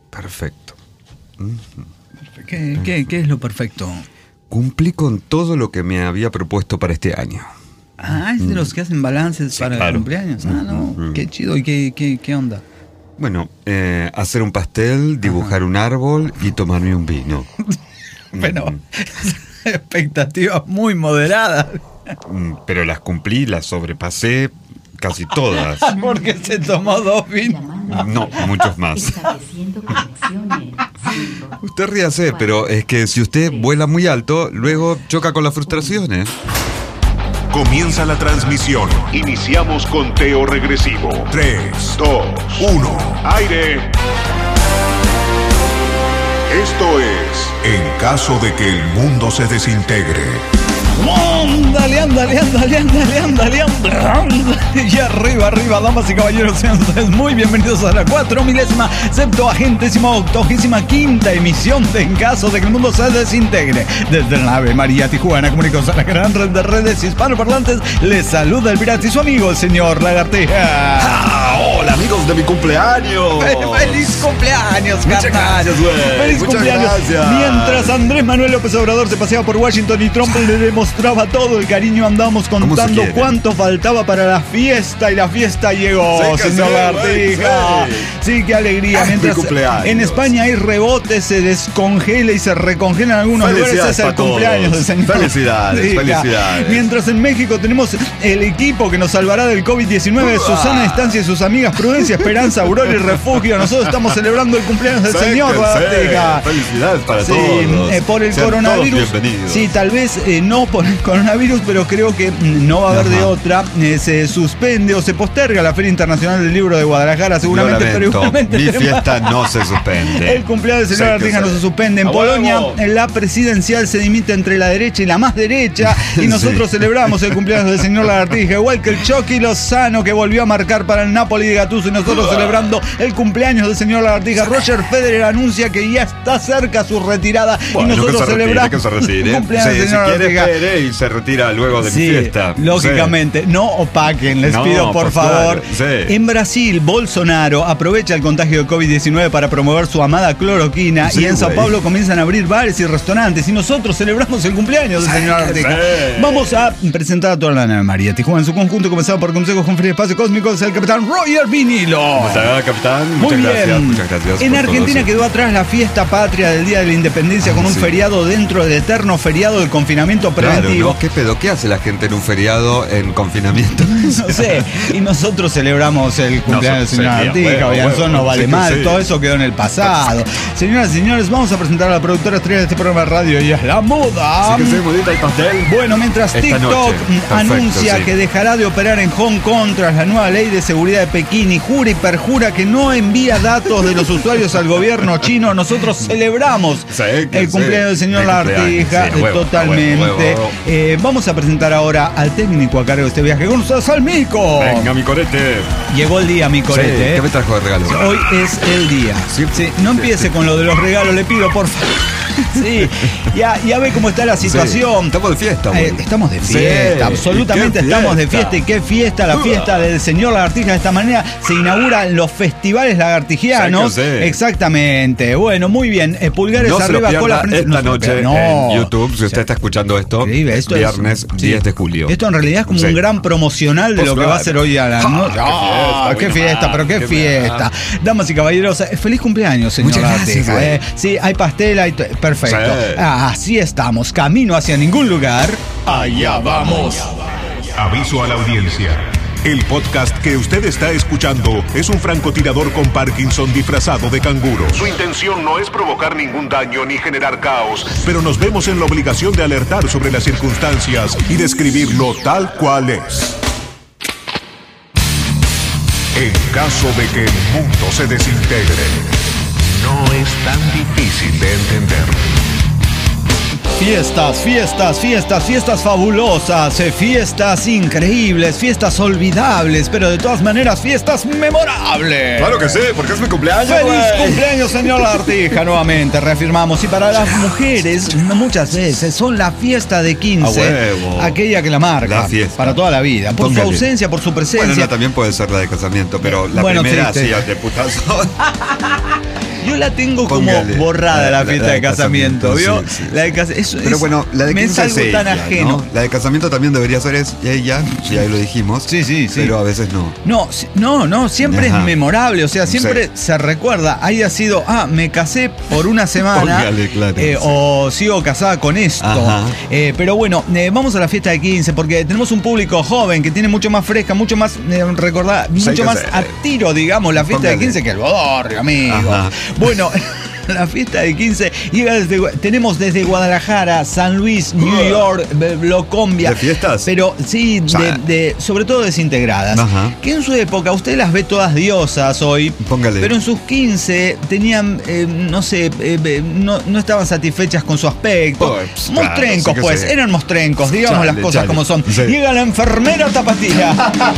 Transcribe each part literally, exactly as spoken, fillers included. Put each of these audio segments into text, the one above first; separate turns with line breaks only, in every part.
Perfecto.
¿Qué, qué, ¿Qué es lo perfecto?
Cumplí con todo lo que me había propuesto para este año.
Ah, es de los que hacen balances
Sí,
para
claro.
el cumpleaños. Ah, no,
Mm.
qué chido. ¿Y qué, qué, qué onda?
Bueno, eh, hacer un pastel, dibujar Ajá. un árbol y tomarme un vino.
Pero expectativas muy moderadas.
Pero las cumplí, las sobrepasé casi todas.
Porque se tomó dos vinos.
No, muchos más. Usted ríase, pero es que si usted vuela muy alto, luego choca con las frustraciones.
Comienza la transmisión. Iniciamos conteo regresivo. tres, dos, uno. Aire. Esto es En caso de que el mundo se desintegre.
Ándale, ándale, ándale, ándale, ándale, ándale. Y arriba, arriba, damas y caballeros, sean ustedes muy bienvenidos a la cuatro milésima, septuagésima, octogésima quinta emisión de En caso de que el mundo se desintegre. Desde la nave María Tijuana, comunicados a la gran red de redes hispanoparlantes, les saluda el pirata y su amigo, el señor Lagartija.
Ah, hola, amigos de mi cumpleaños.
¡Feliz cumpleaños,
Muchas gracias, güey.
¡Feliz
Muchas
cumpleaños!
gracias.
Mientras Andrés Manuel López Obrador se paseaba por Washington y Trump le demostraba todo el cariño, andamos contando cuánto faltaba para la fiesta y la fiesta llegó, sí, señor Lagartija. Sí. sí, qué alegría. Mientras en España hay rebotes, se descongela y se recongelan algunos lugares, es el cumpleaños del señor.
Felicidades, felicidades.
Mientras en México tenemos el equipo que nos salvará del covid diecinueve, uh, Susana Estancia y sus amigas Prudencia, Esperanza, Aurora y Refugio. Nosotros estamos celebrando el cumpleaños del Séquense. señor Lagartija.
Felicidades para
sí,
todos.
Eh, por el
Sean
coronavirus. Sí, tal vez eh, no por el coronavirus, pero creo que no va a haber Ajá. de otra. Eh, se suspende o se posterga la Feria Internacional del Libro de Guadalajara, seguramente, pero igualmente.
Mi fiesta no se suspende.
El cumpleaños del señor Lagartija no se suspende. En ¡A Polonia, huevo! La presidencial se dimite entre la derecha y la más derecha. Y nosotros sí. celebramos el cumpleaños del señor Lagartija, igual que el Chucky Lozano, que volvió a marcar para el Napoli de Gattuso. Y nosotros uh. celebrando el cumpleaños del señor Lagartija. Roger Federer anuncia que ya está cerca su retirada.
Bueno,
y nosotros
que
celebramos
que se retire.
el cumpleaños
sí,
del señor
si quiere,
Lagartija.
espere y se retira luego de
sí,
mi fiesta.
Lógicamente, sí. no opaquen, les no, pido por
pues
favor.
Claro, sí.
En Brasil, Bolsonaro aprovecha el contagio de covid diecinueve para promover su amada cloroquina. Sí, y en Sao Paulo comienzan a abrir bares y restaurantes. Y nosotros celebramos el cumpleaños del sí, señor Lagartija. Sí. Vamos a presentar a toda la nave María Tijuana en su conjunto, comenzado por consejos con frío espacio cósmico, es el capitán Roger Vinilo.
¿Cómo está, capitán?
Muy
muchas
bien.
gracias. Muchas gracias.
En Argentina quedó atrás la fiesta patria del Día de la Independencia ah, con un sí. feriado dentro del eterno feriado del confinamiento preventivo.
Claro, ¿no? ¿Qué pedo? ¿Qué hace la gente en un feriado en confinamiento?
No sé. Y nosotros celebramos el cumpleaños del señor Lagartija, Oyanzón no vale sí más, sí. todo eso quedó en el pasado. Señoras y señores, vamos a presentar a la productora estrella de este programa de radio, y es la moda.
Sí que soy modita y pastel.
Bueno, mientras Esta TikTok Perfecto, anuncia sí. que dejará de operar en Hong Kong tras la nueva ley de seguridad de Pekín y jura y perjura que no envía datos de los usuarios al gobierno chino, nosotros celebramos sí, el cumpleaños sí. del señor Lagartija sí, huevo, totalmente. Huevo, huevo. Eh, vamos a presentar ahora al técnico a cargo de este viaje. Con ustedes al Mico.
Venga, mi corete.
Llegó el día, mi corete. Sí,
¿eh? ¿Qué me trajo de regalo?
Hoy es el día. Sí, sí, no empiece sí. con lo de los regalos, le pido, por favor. Sí, ya, ya ve cómo está la situación.
Sí, estamos de fiesta,
eh, Estamos de fiesta, sí, absolutamente estamos de fiesta. Y qué fiesta, la fiesta del señor Lagartija. De esta manera se inauguran los festivales lagartijianos. Sí. Exactamente. Bueno, muy bien. Eh, pulgares
no
arriba,
con la prensa. Esta no noche no. en YouTube, si usted sí. está escuchando esto, esto viernes es, diez de julio.
Esto en realidad es como sí. un gran promocional de pues lo claro. que va a ser hoy a la noche. ¡Ah! ¡Qué fiesta, pero qué, qué fiesta! Bien. Damas y caballeros, feliz cumpleaños, señor Lagartija. Eh, sí, hay pastel, hay... Perfecto. Sí. Ah, así estamos. Camino hacia ningún lugar.
Allá vamos. Aviso a la audiencia. El podcast que usted está escuchando es un francotirador con Parkinson disfrazado de canguro. Su intención no es provocar ningún daño ni generar caos, pero nos vemos en la obligación de alertar sobre las circunstancias y describirlo tal cual es. En caso de que el mundo se desintegre, no es tan difícil de entender.
Fiestas, fiestas, fiestas, fiestas fabulosas, fiestas increíbles, fiestas olvidables, pero de todas maneras fiestas memorables.
Claro que sí, porque es mi cumpleaños.
¡Feliz
wey.
cumpleaños, señor Lagartija! Nuevamente reafirmamos. Y para las mujeres, muchas veces son la fiesta de quince, aquella que la marca
la
para toda la vida. Por Póngale. su ausencia, por su presencia.
Bueno, no, también puede ser la de casamiento, pero la
bueno,
primera
sí,
sí,
sí.
de putazo.
Yo la tengo
Póngale,
como borrada la,
la-
fiesta
la
de
de
casamiento,
casamiento,
¿vio?
sí, sí,
La de casa- eso
Pero
es-
bueno, la de
me es
quince es
algo tan
ella,
ajeno.
¿no? La de casamiento también debería ser es- ella, sí, ahí lo dijimos.
Sí, sí, sí.
Pero a veces no.
No, si- no, no, siempre
Ajá.
es memorable, o sea, siempre
Sí.
se recuerda, haya sido, ah, me casé por una semana,
Póngale, claro,
eh,
sí.
o sigo casada con esto.
Ajá.
Eh, pero bueno, eh, vamos a la fiesta de quince, porque tenemos un público joven que tiene mucho más fresca, mucho más eh, recordada,
Sí,
mucho
que
más
se-
a tiro, digamos, la fiesta de
Póngale.
quince que el bodorrio, amigo.
Ajá.
Bueno. La fiesta de quince llega desde, tenemos desde Guadalajara, San Luis, New York, Be- Locombia.
¿De fiestas?
Pero sí,
sea,
de, de- sobre todo desintegradas.
Ajá.
Que en su época, usted las ve todas diosas hoy.
Póngale.
Pero en sus quince tenían, eh, no sé, eh, eh, no, no estaban satisfechas con su aspecto.
Pues,
mostrencos,
claro, sí que
pues,
sí.
eran mostrencos, digamos
Chale,
las cosas
chale.
como son.
Sí.
Llega la enfermera tapatía.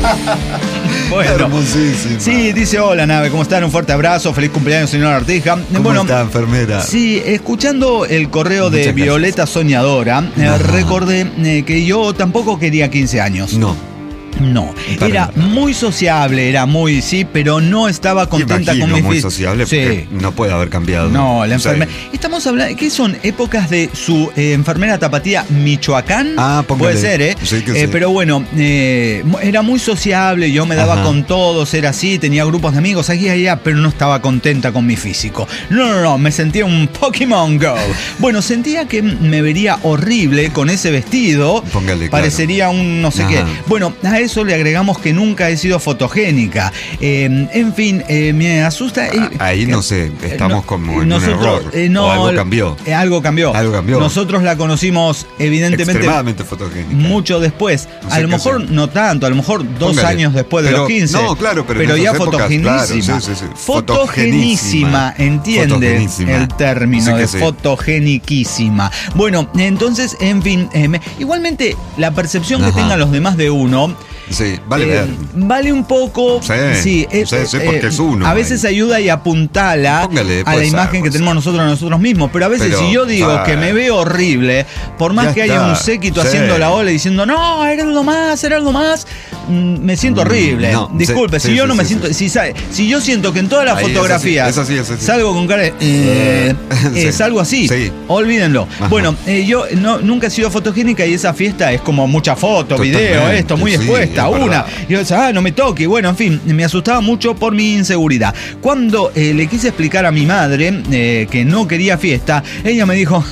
Bueno.
Hermosísima.
Sí, dice, hola nave, ¿cómo están? Un fuerte abrazo, feliz cumpleaños, señora Artija.
¿Cómo
bueno,
está, enfermera?
sí, escuchando el correo de
Muchas gracias.
Violeta Soñadora, eh,
Ajá.
recordé eh, que yo tampoco quería quince años.
No.
No,
Para
era
nada.
muy sociable, era muy, sí, pero no estaba contenta
Imagino,
con mi
muy
fi-
sociable
Sí.
porque no puede haber cambiado.
No, la
Sí.
enfermera. Estamos hablando, ¿qué son? ¿Épocas de su eh, enfermera tapatía Michoacán?
Ah, póngale.
Puede ser, ¿eh?
Sí, que
Eh,
sí.
Pero bueno, eh, era muy sociable, yo me daba
Ajá.
con todos, era así, tenía grupos de amigos aquí y allá, pero no estaba contenta con mi físico. No, no, no, me sentía un Pokémon Go. Bueno, sentía que me vería horrible con ese vestido.
Póngale, claro.
Parecería un no sé qué.
Ajá.
Bueno, a eso le agregamos que nunca he sido fotogénica. Eh, en fin, eh, me asusta. eh,
Ah, ahí
que-
no sé, estamos
no,
como en
nosotros,
un error.
eh, no,
o algo cambió.
eh, algo cambió.
Algo cambió.
Nosotros la conocimos, evidentemente,
Extremadamente fotogénica.
mucho después. A
Sí
lo
que
mejor
sí.
no tanto, a lo mejor dos
Póngale.
años después de
Pero-
los quince.
no, claro, pero en
ya
esas épocas,
fotogenísima.
claro, sí, sí, sí.
Fotogenísima, entiende
Fotogenísima.
el término
Sí que
de
sí.
fotogeniquísima. Bueno, entonces, en fin, eh, me- igualmente la percepción que
Ajá.
tengan los demás de uno.
Sí, vale
Eh,
ver.
vale un poco.
Sí,
sí, eh,
sí, sí,
eh,
porque es uno
A veces
ahí.
ayuda y apuntala
Póngale,
a
puede
la
ser,
imagen que
puede
tenemos nosotros de nosotros mismos. Pero a veces,
Pero,
si yo digo
ah,
que me veo horrible, por más
ya
que haya
está,
un séquito
sí.
haciendo la ola y diciendo, no, eres lo más, eres lo más, mm, me siento
Mm,
horrible.
no,
Disculpe,
sí,
si
sí,
yo
sí,
no me
sí,
siento.
sí.
Si, sa- si yo siento que en todas las
Ahí es
fotografías
así, es así, es así.
salgo con cara de. Eh,
Sí.
eh, salgo así.
Sí.
Olvídenlo.
Ajá.
Bueno, eh, yo no, nunca he sido fotogénica y esa fiesta es como mucha foto, video,
Totalmente,
esto, muy
sí,
expuesta,
es
una.
verdad.
Y yo decía, ah, no me toque. Bueno, en fin, me asustaba mucho por mi inseguridad. Cuando eh, le quise explicar a mi madre eh, que no quería fiesta, ella me dijo,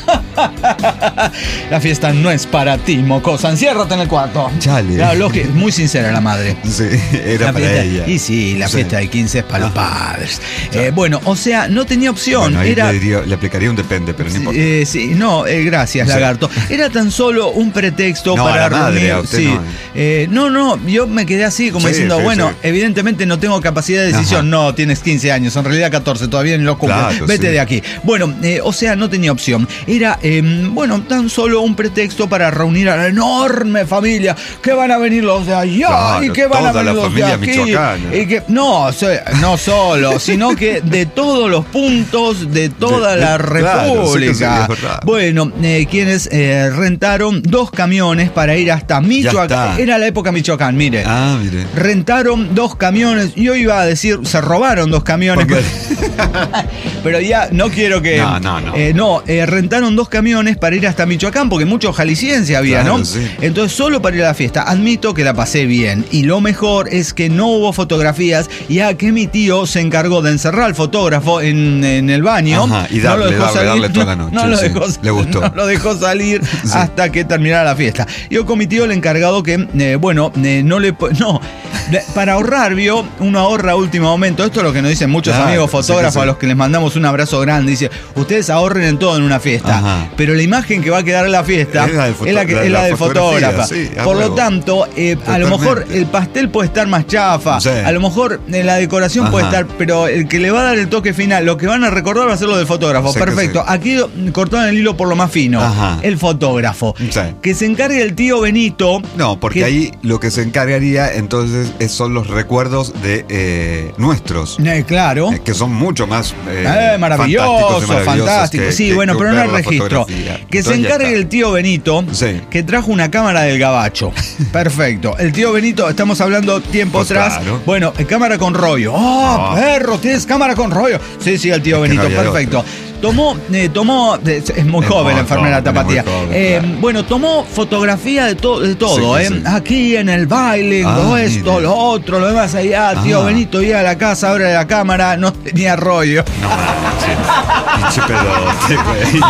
la fiesta no es para ti, mocosa, enciérrate en el cuarto.
Chale.
Claro, lógico, muy sincera la madre.
Sí, era
La
para
fiesta-
ella.
Y sí, la
Sí.
fiesta de quince es para los
Ajá.
padres. Eh, bueno, o sea, no tenía opción.
Bueno, ahí
Era.
le, diría- le aplicaría un depende, pero no importa.
Eh, sí, no, eh, gracias,
Sí.
lagarto. Era tan solo un pretexto
No,
para
a la madre,
reunir.
a usted
sí.
no.
Eh, no, no, yo me quedé así, como
Sí,
diciendo,
sí,
bueno,
sí.
evidentemente no tengo capacidad de decisión.
Ajá.
No, tienes quince años, en realidad catorce, todavía ni lo cumples.
Claro,
Vete
sí.
de aquí. Bueno, eh, o sea, no tenía opción. Era, eh, bueno, tan solo un pretexto para reunir a la enorme familia. Que van a venir los de allá
Claro,
y que van a
toda
venir
la
los de
familia
aquí.
michoacana.
Y que, no, o sea, no solo, sino que de todos los puntos de toda
De- de-
la
claro, sí que sí,
República.
es verdad.
Bueno, eh, quienes eh, rentaron dos camiones para ir hasta Michoacán.
está.
Era la época Michoacán, mire.
Ah, mire.
Rentaron dos camiones. Yo iba a decir, se robaron dos camiones.
Porque-
Pero ya no quiero que.
No, no, no.
Eh, no, eh, rentaron dos camiones para ir hasta Michoacán, porque muchos jaliscienses había,
Claro,
¿no?
sí.
Entonces, solo para ir a la fiesta. Admito que la pasé bien. Y lo mejor es que no hubo fotografías, ya que mi tío se encargó de encerrar al fotógrafo en, en el baño.
Ajá, y
No
darle,
lo dejó
darle,
salir.
darle toda la noche,
No lo
sí.
dejó,
Le gustó.
no lo dejó salir
Sí.
hasta que terminara la fiesta. Yo con mi tío el encargado que, eh, bueno, eh, no le. po- No, de- para ahorrar, vio, uno ahorra a último momento. Esto es lo que nos dicen muchos
Claro,
amigos
sí que
fotógrafos
sí.
a los que les mandamos un abrazo grande. Dice, ustedes ahorren en todo en una fiesta.
Ajá.
Pero la imagen que va a quedar en la fiesta
Es la del foto-
es la, que,
la-
es la
la
del
fotografía,
fotógrafa.
sí, a
Por lo
huevo.
tanto, eh, a lo mejor
Totalmente.
el pastel puede estar más chafa.
Sí.
A lo mejor eh, la decoración
Ajá.
puede estar, pero el que le va a dar el toque final, lo que van a recordar va a ser lo del fotógrafo.
Sí que
Perfecto.
sí.
Aquí mm, cortaron el hilo por lo más fino.
Ajá.
El fotógrafo.
Sí.
Que se encargue el tío Benito.
No, porque
que-
ahí lo que se encargaría entonces es- son los recuerdos de eh, nuestros,
Eh, claro.
eh, que son mucho más eh,
Eh, maravilloso,
fantásticos y maravillosos
fantástico.
que-
Sí,
que
bueno, pero no
ver
el
la
registro. registro. Que se encargue el tío Benito, sí. que trajo una cámara del gabacho. Perfecto. El tío Benito, estamos hablando tiempo pues atrás. Claro. Bueno, cámara con rollo. ¡Oh, oh, perro! ¿Tienes cámara con rollo? Sí, sí, el tío es Benito, no perfecto. Tomó, eh, tomó, es, es muy es joven la enfermera Tapatía. Joven, eh, claro. Bueno, tomó fotografía de, to, de todo, sí, ¿eh? Sí. Aquí en el baile, ah, todo esto, mire. Lo otro, lo demás allá. Ah. Tío Benito iba a la casa, abre la cámara, no tenía rollo.
No, pinche pedote, güey.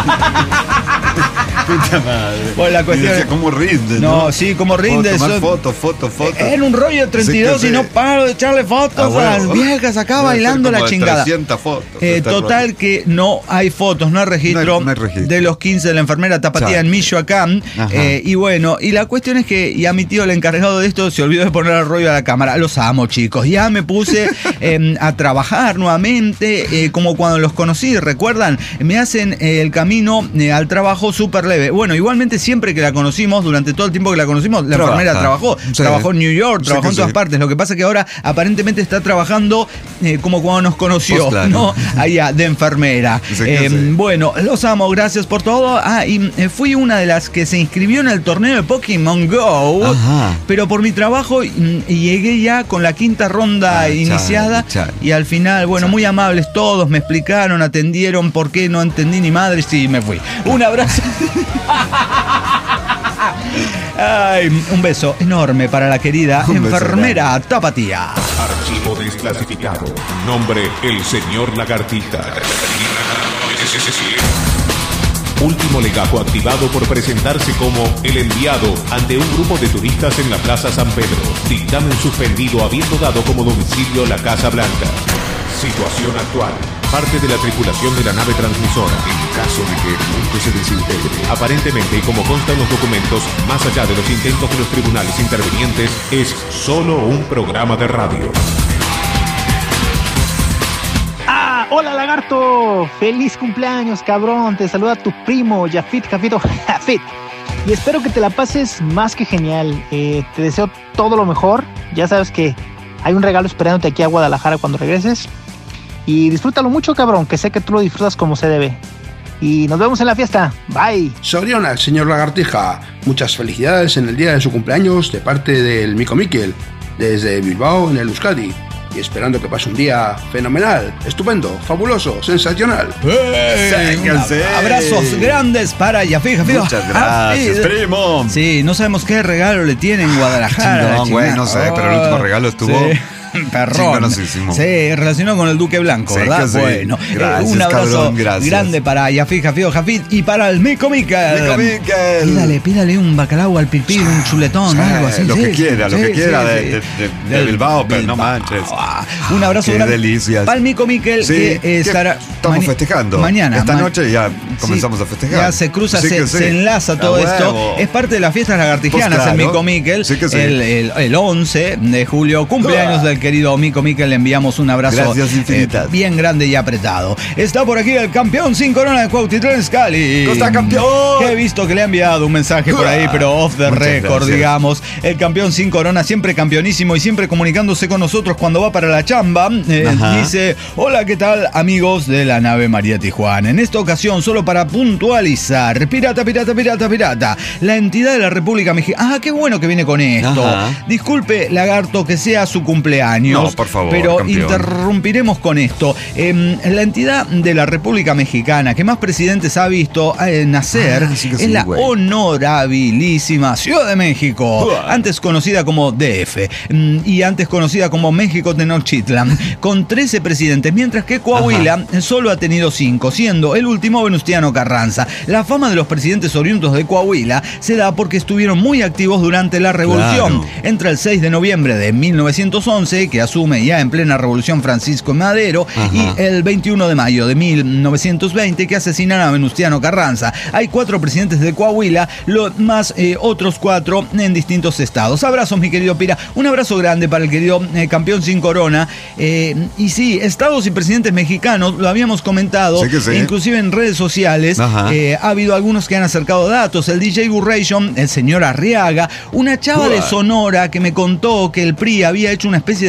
Puta madre.
Bueno, la cuestión
es cómo rinde, ¿no?
No, sí, cómo rinde.
Tomar fotos, fotos, fotos.
En un rollo de treinta y dos sí, y no paro de echarle fotos ah, a las viejas acá debe bailando la chingada.
Fotos,
eh, total rollo. Que no hay fotos, no hay registro, no hay, no hay registro de los quince de la enfermera Tapatía Chale. En Michoacán. Eh, y bueno, y la cuestión es que y a mi tío el encargado de esto se olvidó de poner el rollo a la cámara. Los amo, chicos. Ya me puse eh, a trabajar nuevamente, eh, como cuando los conocí, ¿recuerdan? Me hacen eh, el camino eh, al trabajo súper leve. Bueno, igualmente siempre que la conocimos, durante todo el tiempo que la conocimos, la Trabaja. enfermera trabajó. Sí. Trabajó en New York, trabajó sí, en todas sí. partes. Lo que pasa es que ahora aparentemente está trabajando eh, como cuando nos conoció, pues claro. ¿no? Allá, de enfermera. Sí, eh, sí. Bueno, los amo, gracias por todo. Ah, y eh, fui una de las que se inscribió en el torneo de Pokémon Go, Ajá. pero por mi trabajo y, y llegué ya con la quinta ronda ah, iniciada chale, chale. Y al final, bueno, chale. Muy amables todos, me explicaron, atendieron por qué no entendí ni madre, sí, me fui. Un abrazo. Ay, un beso enorme para la querida un enfermera Tapatía.
Archivo desclasificado. Nombre: el señor Lagartija. Último legajo activado por presentarse como el enviado ante un grupo de turistas en la Plaza San Pedro. Dictamen suspendido habiendo dado como domicilio la Casa Blanca. Situación actual. Parte de la tripulación de la nave transmisora, en caso de que el mundo se desintegre. Aparentemente, y como consta en los documentos, más allá de los intentos de los tribunales intervinientes, es solo un programa de radio.
¡Ah! ¡Hola, lagarto! ¡Feliz cumpleaños, cabrón! Te saluda tu primo, Jafit, Jafito, Jafit. Y espero que te la pases más que genial. Eh, te deseo todo lo mejor. Ya sabes que hay un regalo esperándote aquí a Guadalajara cuando regreses. Y disfrútalo mucho, cabrón, que sé que tú lo disfrutas como se debe. Y nos vemos en la fiesta. Bye.
Soriona, señor Lagartija. Muchas felicidades en el día de su cumpleaños de parte del Mico Miquel, desde Bilbao, en el Euskadi. Y esperando que pase un día fenomenal, estupendo, fabuloso, sensacional.
¡Hey! Abrazos grandes para Yafí, Jafí.
Muchas gracias, primo.
Sí, no sabemos qué regalo le tienen en Guadalajara.
No, güey, no sé, pero el último regalo estuvo...
Sí. Perrón. Sí, relacionado con el Duque Blanco, sí, ¿verdad? Sí. Bueno,
gracias,
eh, un abrazo
cabrón,
grande para Yafí, Jafío, Jafid y para el Mico Miquel.
Mico Miquel.
Pídale, pídale un bacalao al pipí, un chuletón,
sí,
algo así.
Lo
sí,
que quiera,
sí,
lo que
sí,
quiera
sí,
de,
sí.
de, de, de Bilbao, pero no manches.
Un abrazo
Qué
grande
delicias.
para el Mico Miquel,
sí,
que eh, estará...
Estamos festejando.
Mañana.
Esta
ma
noche ya comenzamos
sí,
a festejar.
Ya se cruza,
sí
se,
sí.
se enlaza todo
a
esto.
Huevo.
Es parte de las fiestas lagartijanas, pues claro, el Mico Miquel.
Sí sí.
el, el, el once de julio, cumpleaños del querido Mico Miquel. Le enviamos un abrazo eh, bien grande y apretado. Está por aquí el campeón sin corona de Cuautitlán Izcalli.
¡Costa campeón!
Que he visto que le ha enviado un mensaje por ahí, pero off the Muchas record, gracias. digamos. El campeón sin corona, siempre campeonísimo y siempre comunicándose con nosotros cuando va para la chamba. Eh, dice: hola, ¿qué tal, amigos de la nave María Tijuana? En esta ocasión, solo para puntualizar, pirata, pirata, pirata, pirata, la entidad de la República Mexicana. Ah, qué bueno que viene con esto. Ajá. Disculpe, lagarto, que sea su cumpleaños.
No, por favor,
pero
campeón.
Interrumpiremos con esto. Eh, la entidad de la República Mexicana que más presidentes ha visto eh, nacer ah, sí es sí, la güey. honorabilísima Ciudad de México, uh. antes conocida como D F y antes conocida como México Tenochtitlan, con trece presidentes, mientras que Coahuila Ajá. solo ha tenido cinco, siendo el último Venustiano Carranza. La fama de los presidentes oriundos de Coahuila se da porque estuvieron muy activos durante la revolución. Claro. Entre el seis de noviembre de mil novecientos once, que asume ya en plena revolución Francisco Madero, Ajá. y el veintiuno de mayo de mil novecientos veinte, que asesinan a Venustiano Carranza. Hay cuatro presidentes de Coahuila, lo, más eh, otros cuatro en distintos estados. Abrazos, mi querido Pira. Un abrazo grande para el querido eh, campeón sin corona. Eh, y sí, estados y presidentes mexicanos, lo habíamos comentado, sí sí. inclusive en redes sociales. Eh, ha habido algunos que han acercado datos. El D J Burration, el señor Arriaga, una chava Uah. de Sonora que me contó que el P R I había hecho una especie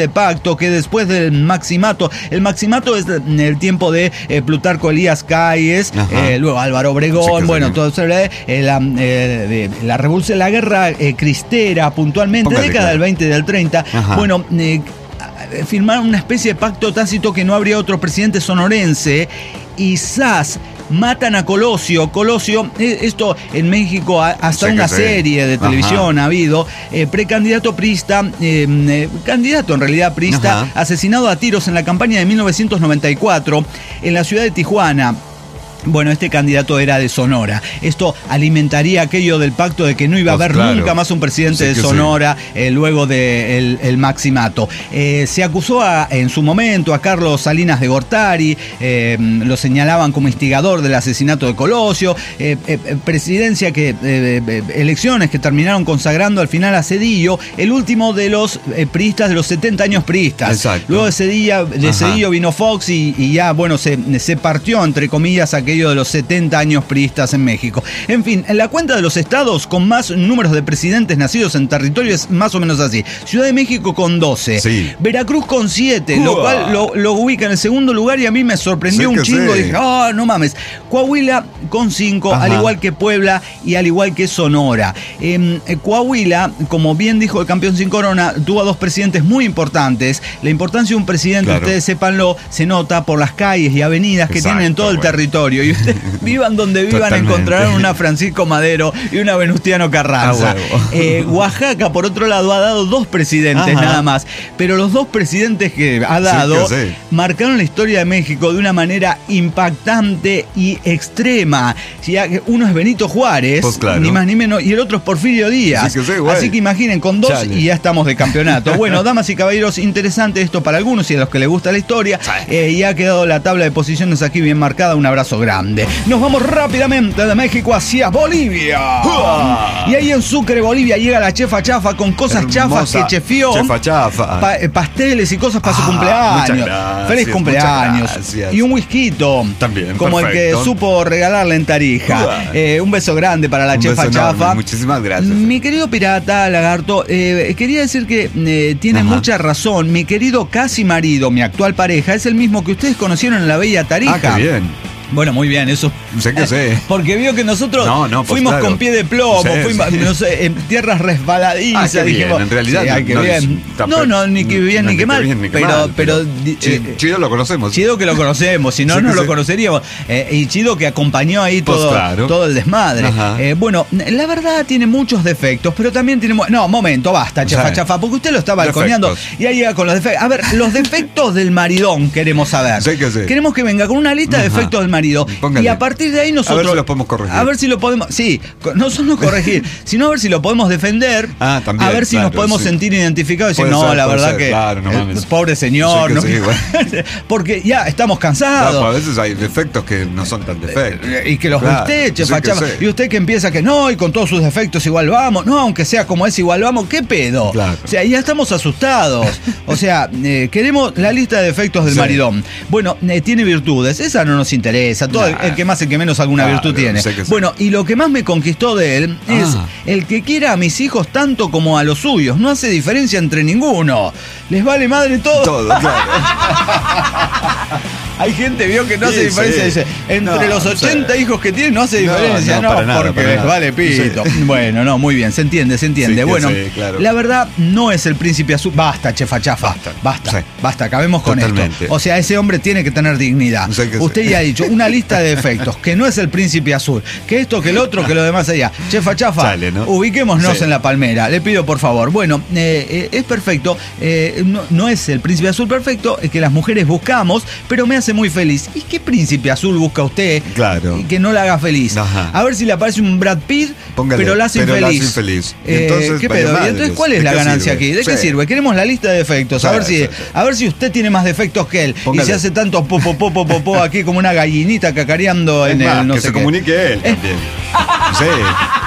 de pacto que después del maximato, el maximato es el tiempo de eh, Plutarco Elías Calles, eh, luego Álvaro Obregón, sí, bueno, sí. todo eso, eh, la, eh, la revolución, la guerra eh, cristera puntualmente, Póngale, década claro. del veinte y del treinta, Ajá. bueno, eh, firmaron una especie de pacto tácito que no habría otro presidente sonorense y ¡zas! Matan a Colosio. Colosio, esto en México hasta sí una serie de televisión Ajá. ha habido, eh, precandidato priista, eh, eh, candidato en realidad priista, Ajá. asesinado a tiros en la campaña de mil novecientos noventa y cuatro en la ciudad de Tijuana. Bueno, este candidato era de Sonora. Esto alimentaría aquello del pacto de que no iba a haber pues claro. nunca más un presidente sí de Sonora sí. eh, luego del de el maximato. Eh, se acusó a, en su momento a Carlos Salinas de Gortari, eh, lo señalaban como instigador del asesinato de Colosio, eh, eh, presidencia que, eh, elecciones que terminaron consagrando al final a Zedillo, el último de los eh, priistas de los setenta años priistas.
Exacto.
Luego de Zedillo, de Zedillo vino Fox y, y ya, bueno, se, se partió, entre comillas, aquello de los setenta años priistas en México. En fin, en la cuenta de los estados con más números de presidentes nacidos en territorio es más o menos así. Ciudad de México con doce, sí. Veracruz con siete, uh. lo cual lo, lo ubica en el segundo lugar y a mí me sorprendió sí un chingo. Sí. Dije, oh, no mames. Coahuila con cinco, al igual que Puebla y al igual que Sonora. Eh, Coahuila, como bien dijo el campeón sin corona, tuvo a dos presidentes muy importantes. La importancia de un presidente, claro. ustedes sépanlo, se nota por las calles y avenidas que Exacto, tienen en todo bueno. el territorio. Y ustedes vivan donde vivan, Totalmente. encontrarán una Francisco Madero y una Venustiano Carranza. Ah, eh, Oaxaca, por otro lado, ha dado dos presidentes Ajá. nada más. Pero los dos presidentes que ha dado sí, sí. marcaron la historia de México de una manera impactante y extrema. Uno es Benito Juárez, pues claro. ni más ni menos, y el otro es Porfirio Díaz. Sí que sí, Así que imaginen, con dos Chale. y ya estamos de campeonato. Bueno, damas y caballeros, interesante esto para algunos y a los que les gusta la historia. Eh, y ha quedado la tabla de posiciones aquí bien marcada. Un abrazo grande. Nos vamos rápidamente de México hacia Bolivia. ¡Uah! Y ahí en Sucre, Bolivia, llega la chefa Chafa con cosas Hermosa chafas que chefió.
Chefa Chafa.
Pa pasteles y cosas para ah, su cumpleaños.
Gracias,
Feliz cumpleaños. Y un whisky
también.
Como perfecto. El que supo regalarle en Tarija. Eh, un beso grande para la
un
chefa Chafa.
Enorme. Muchísimas gracias.
Mi querido pirata, lagarto, eh, quería decir que eh, tiene Ajá. mucha razón. Mi querido casi marido, mi actual pareja, es el mismo que ustedes conocieron en la bella Tarija.
Ah, qué bien.
Bueno, muy bien, eso.
Sé que sé.
Porque vio que nosotros no, no, pues fuimos claro. con pie de plomo, sí, fuimos sí. No sé, en tierras resbaladizas.
Ah,
dijimos,
bien. En realidad,
sí, ay, qué
no,
bien.
No,
no, no, ni que bien
no,
ni que mal.
Bien, ni que
pero,
mal,
pero,
pero
eh,
Chido lo conocemos.
Chido que lo conocemos, si no, sí no lo sé. conoceríamos. Eh, y Chido que acompañó ahí todo, pues claro. todo el desmadre. Eh, bueno, la verdad tiene muchos defectos, pero también tiene. No, momento, basta, chefa, sí. chafa, porque usted lo está balconeando. Y ahí llega con los defectos. A ver, los defectos del maridón queremos saber.
Sé que sé.
Queremos que venga con una lista Ajá. de defectos del marido. Póngale. Y a partir de ahí nosotros.
A ver si los podemos corregir.
A ver si lo podemos. Sí, no solo corregir, sino a ver si lo podemos defender.
Ah, también.
A ver si
claro,
nos podemos
sí.
sentir identificados y decir, no,
ser,
la verdad
ser,
que.
Claro, no mames.
El pobre señor.
Sí,
no,
sí, bueno.
Porque ya estamos cansados.
Claro, a veces hay defectos que no son tan defectos.
Y que los claro, usted, chefa sí Chapa. Y usted que empieza que no, y con todos sus defectos igual vamos. No, aunque sea como es, igual vamos. ¿Qué pedo?
Claro.
O sea, ya estamos asustados. O sea, eh, queremos la lista de defectos del sí. maridón. Bueno, eh, tiene virtudes. Esa no nos interesa. Todo nah. el, el que más, el que menos alguna claro, virtud tiene. Sé bueno, y lo que más me conquistó de él es ah. el que quiera a mis hijos tanto como a los suyos. No hace diferencia entre ninguno. Les vale madre todo.
Todo, claro.
Hay gente, vio que no sí, hace diferencia. Sí. Dice, entre no, los ochenta sí. hijos que tiene no hace diferencia. No, no, no para nada, porque para les vale pito. Sí. Bueno, no, muy bien, se entiende, se entiende. Sí, bueno, sí, claro. La verdad no es el príncipe azul. Basta, chefa chafa. Basta, basta, sí. basta, acabemos con Totalmente. esto. O sea, ese hombre tiene que tener dignidad. No sé Usted sí. ya ha dicho una lista de defectos, que no es el príncipe azul, que esto, que el otro, que lo demás allá. Chefa chafa, Sale, ¿no? ubiquémonos sí. en la palmera. Le pido por favor. Bueno, eh, eh, es perfecto. Eh, no, no es el príncipe azul perfecto, es que las mujeres buscamos, pero me hace muy feliz. ¿Y qué príncipe azul busca usted?
Claro.
Que no la haga feliz. Ajá. A ver si le aparece un Brad Pitt, Póngale, pero la hace
pero
infeliz.
La hace infeliz.
Eh, Entonces, ¿qué pedo? ¿Y entonces cuál es la ganancia sirve? aquí? ¿De sí. qué sirve? Queremos la lista de defectos. Sí, a ver si, sí, sí. a ver si usted tiene más defectos que él. Póngale. Y se hace tanto popo, popo, popo aquí como una gallinita cacareando en
más,
el no
que
sé
se
qué.
comunique él
¿Eh?
también. Sí.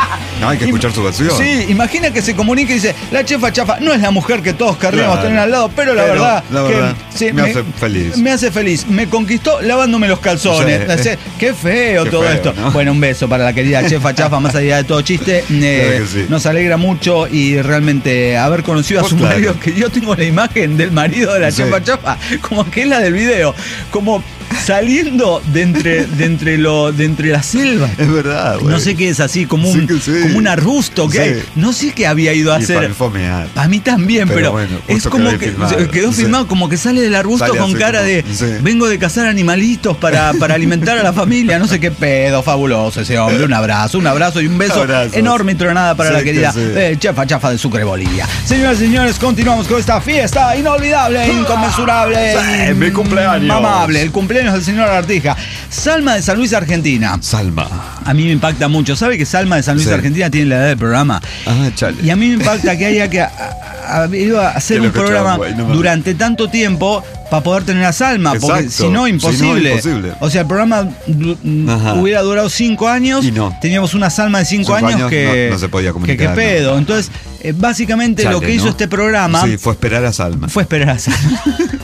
No, hay que escuchar su versión.
Sí, imagina que se comunica y dice, la chefa chafa no es la mujer que todos querríamos
Claro.
tener al lado, pero la
Pero,
verdad,
la
que
verdad,
sí,
me hace feliz.
Me hace feliz. Me conquistó lavándome los calzones.
Sí.
Así, qué feo
Qué
todo
feo,
esto.
¿no?
Bueno, un beso para la querida chefa chafa, más allá de todo chiste. Eh,
Claro que sí.
Nos alegra mucho y realmente haber conocido a
Pues
su
claro.
marido, que yo tengo la imagen del marido de la
Sí.
chefa chafa, como que es la del video, como saliendo de entre, de entre, lo, de entre la selva.
Es verdad, güey.
No sé qué es así, como un,
Sí que sí.
como un arbusto que
Sí.
hay. No sé qué había ido a
Y
hacer.
para fomear.
A mí también, pero,
Pero bueno,
es
justo
como
quedó
que
filmado.
se- quedó
Sí.
filmado como que sale del arbusto
Sale
con
así
cara
como-
de
sí.
vengo de cazar animalitos para, para alimentar a la familia, no sé qué pedo, fabuloso ese hombre. Un abrazo, un abrazo y un beso
Abrazos.
enorme y tronada para
Sí
la
que
querida
sí.
eh, chefa chafa de Sucre, Bolivia. Señoras y señores, continuamos con esta fiesta inolvidable, inconmensurable,
Sí,
y
mi cumpleaños.
mamable, el cumpleaños del señor Artija. Salma de San Luis, Argentina.
Salma.
A mí me impacta mucho. ¿Sabe que Salma de San Luis,
Sí.
Argentina tiene la edad del programa?
Ah, chale.
Y a mí me impacta que haya que a- a- a- iba a hacer
Qué
un
loco,
programa
chavo, güey, no mames.
durante tanto tiempo para poder tener a Salma, porque
Exacto.
si no,
Si
imposible.
no, imposible.
O sea, el programa du-
Ajá.
hubiera durado cinco años,
Y no.
teníamos una Salma de cinco,
Cinco
años,
años
que
no- no se podía
que
comunicar,
qué
no.
pedo. Entonces, eh, básicamente lo
Chale,
que hizo
¿no?
este programa
Sí, fue esperar a Salma.
fue esperar a Salma.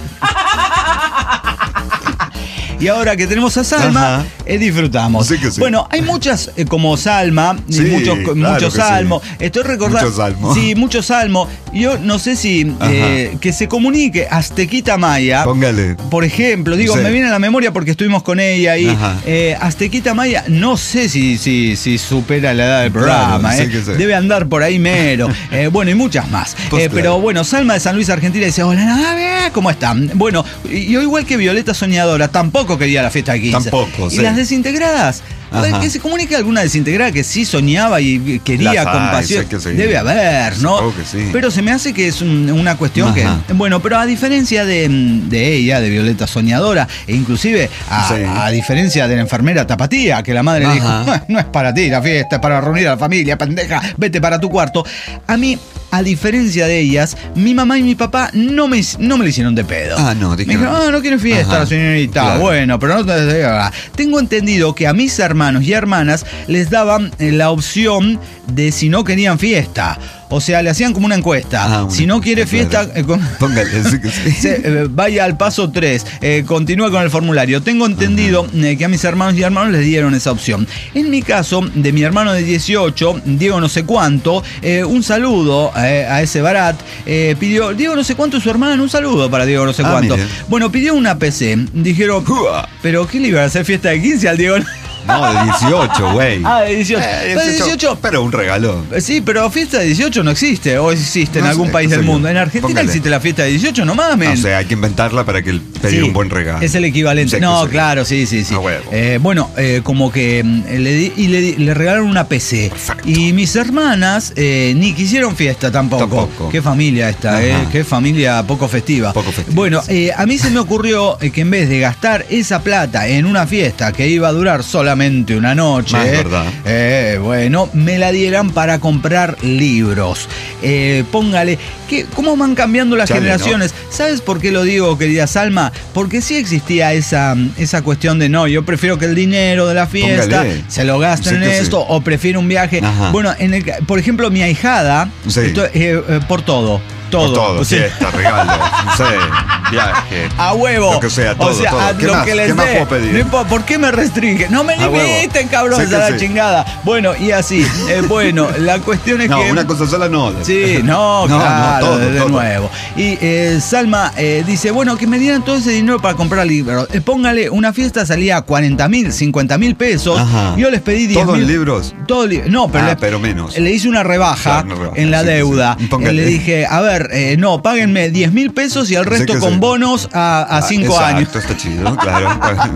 Y ahora que tenemos a Salma,
Ajá.
eh, disfrutamos.
Sí que sí.
Bueno, hay muchas eh, como Salma, y
Sí,
muchos,
claro
muchos
que sí.
salmos. Estoy recordando.
Muchos salmos.
Sí, muchos salmos. Yo no sé si eh, que se comunique Aztequita Maya.
Póngale.
Por ejemplo, digo,
Sí.
me viene a la memoria porque estuvimos con ella y
Ajá.
eh, Aztequita Maya, no sé si, si, si supera la edad del programa,
Claro, sí
eh.
que sí.
Debe andar por ahí mero. Eh, bueno, y muchas más.
Pues
Eh,
claro.
Pero bueno, Salma de San Luis, Argentina, dice: hola, nave, ¿cómo están? Bueno, y yo igual que Violeta Soñadora, tampoco quería la fiesta de quince.
Tampoco,
Y
sí.
las desintegradas.
Ajá.
Que se comunique alguna desintegrada que sí soñaba y quería
Las hay,
con pasión.
sé que sí.
Debe haber, ¿no?
Supongo que sí.
Pero se me hace que es un- una cuestión
Ajá.
que. Bueno, pero a diferencia de, de ella, de Violeta Soñadora, e inclusive a,
Sí.
a diferencia de la enfermera Tapatía, que la madre le dijo:
Ajá.
no, no es para ti la fiesta, es para reunir a la familia, pendeja, vete para tu cuarto. A mí, a diferencia de ellas, mi mamá y mi papá no me, no me lo hicieron de pedo.
Ah, no,
Me
dijeron.
dijeron: ah, no quieren fiesta,
Ajá.
la señorita.
Claro.
Bueno, pero no te. Tengo entendido que a mis hermanos y hermanas les daban eh, la opción de si no querían fiesta. O sea, le hacían como una encuesta.
Ah, una
si no quiere
encuesta,
fiesta,
claro.
eh, con-
Póngale, sí que sí.
se, eh, vaya al paso tres, eh, continúa con el formulario. Tengo entendido eh, que a mis hermanos y hermanos les dieron esa opción. En mi caso, de mi hermano de dieciocho, Diego no sé cuánto, eh, un saludo eh, a ese Barat, eh, pidió, Diego no sé cuánto es su hermano, un saludo para Diego no sé
Ah,
cuánto.
mire.
Bueno, pidió una P C, dijeron,
Uah.
pero ¿qué le iban a hacer fiesta de quince al Diego?
No, de dieciocho, güey.
Ah, de dieciocho.
Eh,
Pero de dieciocho.
Pero un regalo.
Sí, pero fiesta de dieciocho no existe, o existe en
No
algún
sé,
país
qué
del
sé yo.
mundo. En Argentina
Póngale.
existe la fiesta de dieciocho, no mames.
O sea, hay que inventarla para que el- pedir
Sí,
un buen regalo.
Es el equivalente.
Sí que
No,
sí.
claro, sí, sí, sí.
A huevo.
Eh, bueno, eh, como que mm, le, di- y le, di- le regalaron una P C.
Perfecto.
Y mis hermanas eh, ni quisieron fiesta tampoco.
Tampoco.
Qué familia esta,
Ajá.
eh, qué familia poco festiva.
Poco festiva,
Bueno,
sí.
eh, a mí se me ocurrió eh, que en vez de gastar esa plata en una fiesta que iba a durar solamente una noche,
Ah, es verdad.
eh, bueno, me la dieran para comprar libros. Eh, póngale, que, ¿cómo van cambiando las
Chale,
generaciones? ¿Sabes por qué lo digo, querida Salma? Porque sí existía esa, esa cuestión de no, yo prefiero que el dinero de la fiesta
Póngale.
se lo gasten
Sí
en
que sí.
esto o prefiero un viaje.
Ajá.
Bueno, en el, por ejemplo, mi ahijada,
Sí.
esto, eh, eh, por todo. Todo.
Por todo,
Sí.
fiesta, regalo, no sé, viaje.
A huevo.
Lo que sea, todo,
o sea,
todo.
a
¿Qué
lo
más?
que les
¿Qué más
dé.
puedo pedir?
No importa, ¿por qué me restringe? No me
A huevo.
limiten, cabrón,
Sí que
a la
sí.
chingada. Bueno, y así. Eh, bueno, la cuestión es
No,
que.
una cosa sola no.
Sí, no,
No, no,
claro,
todo,
de, de
todo.
nuevo. Y eh, Salma eh, dice, bueno, que me dieran todo ese dinero para comprar libros. Eh, póngale, una fiesta salía a cuarenta mil, cincuenta mil pesos.
Ajá.
Yo les pedí diez
¿Todo en
mil.
libros?
Todo li- No, pero,
Ah,
le,
pero menos.
le hice una rebaja,
Claro, una rebaja,
en la
sí, sí,
deuda.
sí. Póngale.
Eh, le dije, a ver, eh, no, páguenme diez mil pesos y el
Sí
resto
que
con
sí.
bonos a, a
Ah,
cinco
exacto,
años.
está chido, claro.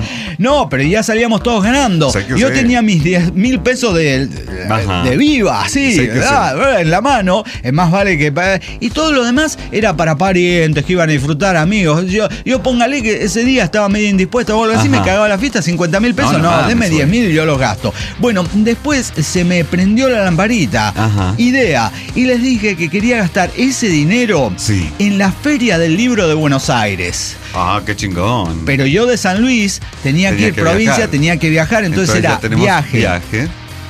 No, pero ya salíamos todos ganando.
Sí que
Yo
sí.
tenía mis diez mil pesos de,
Ajá.
de viva, sí,
Sí que
¿verdad? En la mano. Es más vale que. pa- Y todo lo demás era para parientes que iban a disfrutar, amigos. Yo, yo póngale que ese día estaba medio indispuesto o algo así,
Ajá.
me cagaba la fiesta, cincuenta mil pesos.
No,
No,
no mames,
denme diez
güey.
mil y yo los gasto. Bueno, después se me prendió la lamparita.
Ajá.
Idea. Y les dije que quería gastar ese dinero
Sí.
en la Feria del Libro de Buenos Aires.
Ah, qué chingón.
Pero yo de San Luis tenía,
Tenía
que ir
que
provincia,
viajar.
tenía que viajar, entonces,
ya
era
tenemos
viaje,
viaje.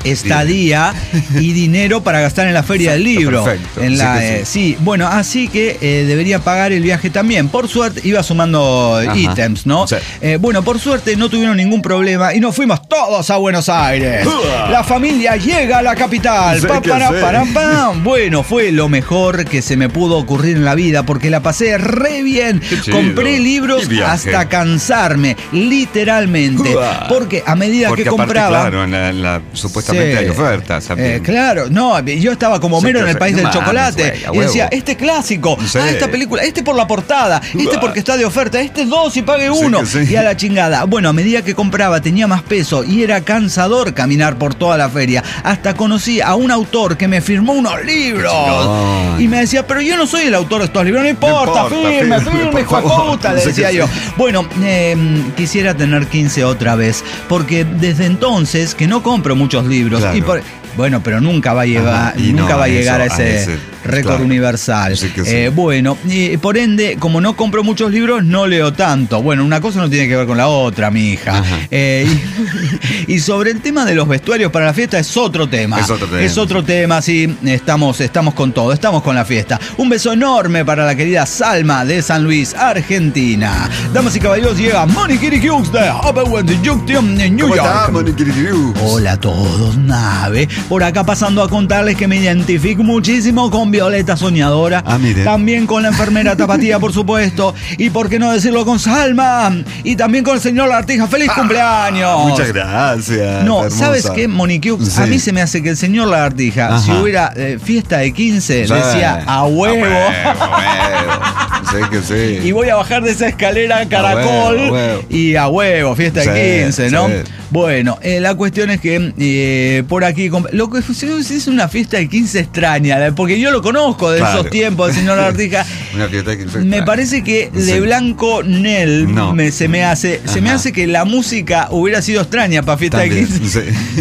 estadía y dinero para gastar en la feria
Perfecto,
del libro.
perfecto.
En la,
Sí que
eh,
sí.
sí, bueno, así que eh, debería pagar el viaje también. Por suerte, iba sumando
Ajá.
ítems, ¿no?
Sí.
Eh, bueno, por suerte no tuvieron ningún problema y nos fuimos todos a Buenos Aires.
Uah.
La familia llega a la capital.
Sí
Pa,
que
para,
sí.
para, pam. Bueno, fue lo mejor que se me pudo ocurrir en la vida porque la pasé re bien.
Qué chido.
Compré libros
Qué viaje.
hasta cansarme, literalmente.
Uah.
Porque a medida
Porque
que
aparte,
compraba...
claro, en la, en la- supuestamente
Sí.
hay ofertas también.
Eh, claro, no, yo estaba como
Sí,
Homero en
que
el
sí.
país
No
del
mames,
chocolate
güey, a
y decía,
huevo.
este clásico,
Sí.
ah, esta película, este por la portada, este
Uah.
porque está de oferta, este dos y pague
Sí,
uno,
que sí.
y a la chingada. Bueno, a medida que compraba tenía más peso y era cansador caminar por toda la feria. Hasta conocí a un autor que me firmó unos libros
chingón.
y me decía, pero yo no soy el autor de estos libros, no importa,
importa,
firme,
firme,
firme,
por
hijo de
favor.
puta, le
Sí,
decía
que
yo.
sí.
Bueno, eh, quisiera tener quince otra vez, porque desde entonces que no compro muchos libros
Claro.
y por- bueno, pero nunca va a llegar,
Ajá, y
nunca
no,
va a
a
llegar
eso,
a ese,
a ese,
récord
claro.
universal.
Sí que sí.
Eh, bueno, y por ende, como no compro muchos libros, no leo tanto. Bueno, una cosa no tiene que ver con la otra, mi hija.
Ajá.
Eh, y, y sobre el tema de los vestuarios para la fiesta es otro tema.
Es otro tema.
Es otro tema, sí. Estamos, estamos con todo, estamos con la fiesta. Un beso enorme para la querida Salma de San Luis, Argentina. Damas y caballeros, llega Monique Hughes de Oberwend Junction en New
¿Cómo
York.
está, Monique Hughes?
Hola a todos, nave. Por acá pasando a contarles que me identifico muchísimo con Violeta Soñadora.
Ah, mire.
También con la enfermera Tapatía, por supuesto. Y por qué no decirlo con Salma. Y también con el señor Lagartija. ¡Feliz cumpleaños!
Ah, Muchas gracias.
No,
hermosa.
¿sabes qué, Monique?
Sí.
A mí se me hace que el señor Lagartija,
Ajá.
si hubiera eh, fiesta de quince,
Sí.
decía a huevo.
A huevo. Sí que sí.
Y voy a bajar de esa escalera caracol
A huevo, a huevo.
y a huevo, fiesta
Sí,
de quince, ¿no?
sí.
Bueno, eh, la cuestión es que eh, por aquí, comp- lo que es una fiesta de quince extraña, la- porque yo lo conozco de
Claro.
esos tiempos, el señor Artija.
Una fiesta de quince
Me
extraña.
parece que
Sí.
de Blanco Nel
No.
me, se me hace, se me
Ajá.
hace que la música hubiera sido extraña para fiesta
También,
de quince.
sí.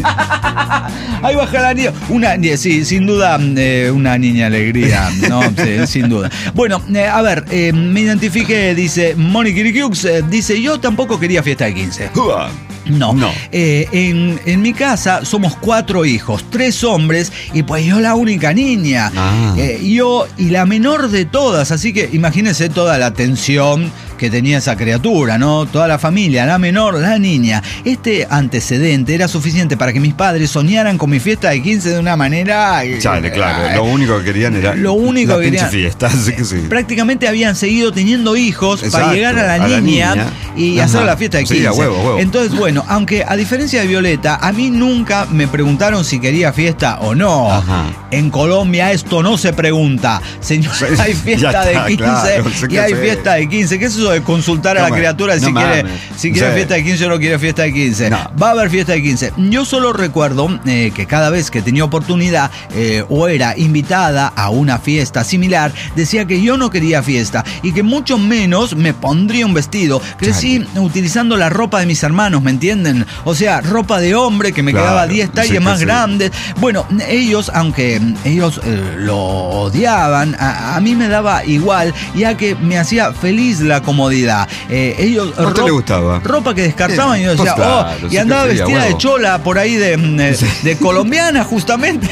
Ahí baja la niña. Una, sí, sin duda, eh, una niña alegría, ¿no? Sí, sin duda. Bueno, eh, a ver, eh, me identifique, dice Monique Hughes, eh, dice, yo tampoco quería fiesta de quince.
Uah.
No.
No.
Eh, en, en mi casa somos cuatro hijos, tres hombres y pues yo la única niña.
Ah.
Eh, yo y la menor de todas, así que imagínense toda la tensión que tenía esa criatura, ¿no? Toda la familia, la menor, la niña. Este antecedente era suficiente para que mis padres soñaran con mi fiesta de quince de una manera... eh,
Chale, claro. Lo único que querían era
Lo único
la
que
pinche
querían-
fiesta, así que sí.
Prácticamente habían seguido teniendo hijos para
Exacto,
llegar a la,
a la
niña,
niña.
y
Ajá.
hacer la fiesta de
Sí,
quince.
a huevo, a huevo.
Entonces, bueno, aunque a diferencia de Violeta, a mí nunca me preguntaron si quería fiesta o no.
Ajá.
En Colombia esto no se pregunta. Señor,
Sí,
hay fiesta
ya está,
de quince
claro, sé
y
que
hay
sí.
fiesta de quince. ¿Qué es eso de consultar a
No
la
me-
criatura
no
si quiere,
mames.
si quiere
Sí.
fiesta de quince o no quiere fiesta de quince?
No.
Va a haber fiesta de quince. Yo solo recuerdo eh, que cada vez que tenía oportunidad eh, o era invitada a una fiesta similar, decía que yo no quería fiesta y que mucho menos me pondría un vestido. Crecí utilizando la ropa de mis hermanos, ¿me entienden? O sea, ropa de hombre que me
Claro,
quedaba diez tallas
sí que
más
sí.
grandes. Bueno, ellos, aunque ellos eh, lo odiaban, a, a mí me daba igual, ya que me hacía feliz la comodidad. Eh, ellos
¿A usted
ro-
le gustaba?
ropa que descartaban y yo
Pues
decía,
claro,
oh,
sí
y andaba
que sí, a
vestida de
huevo.
chola por ahí de, de, de colombiana, justamente.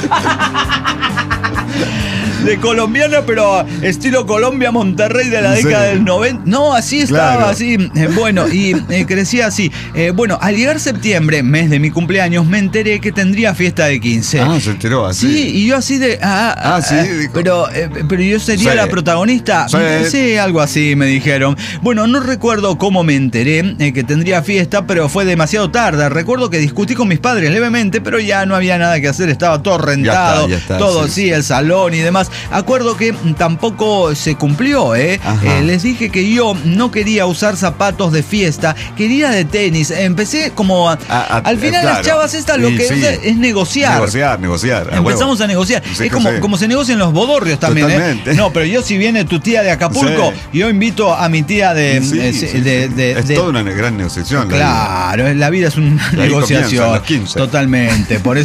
De colombiana, pero estilo Colombia Monterrey de la
¿En
década
serio?
del noventa. No, así estaba,
Claro.
así. Eh, bueno, y eh, crecía así. Eh, bueno, al llegar septiembre, mes de mi cumpleaños, me enteré que tendría fiesta de quince.
Ah, se enteró así.
Sí, y yo así de. Ah,
Ah,
ah,
sí,
ah,
dijo.
pero, eh, pero yo sería
Sí.
la protagonista.
Sí.
Sí, algo así me dijeron. Bueno, no recuerdo cómo me enteré eh, que tendría fiesta, pero fue demasiado tarde. Recuerdo que discutí con mis padres levemente, pero ya no había nada que hacer. Estaba todo rentado,
ya está,
todo,
sí,
sí,
sí.
el salón y demás. Acuerdo que tampoco se cumplió, ¿eh?
Ajá.
Eh, les dije que yo no quería usar zapatos de fiesta, quería de tenis. Empecé como a-
A- a-
al final
eh,
las
claro.
chavas estas lo
Y
que
sí.
usan es negociar.
Negociar, negociar. a
Empezamos
huevo.
a negociar.
Sí
es
que
como,
sí.
como se negocian los bodorrios también,
Totalmente.
¿eh? No, pero yo si viene tu tía de Acapulco,
Sí.
yo invito a mi tía de...
Sí,
eh,
sí,
de-
sí.
de-
es
de-
toda una gran negociación. la vida.
Claro, la vida es una
Y ahí
negociación.
comienzan los quince.
Totalmente, por eso...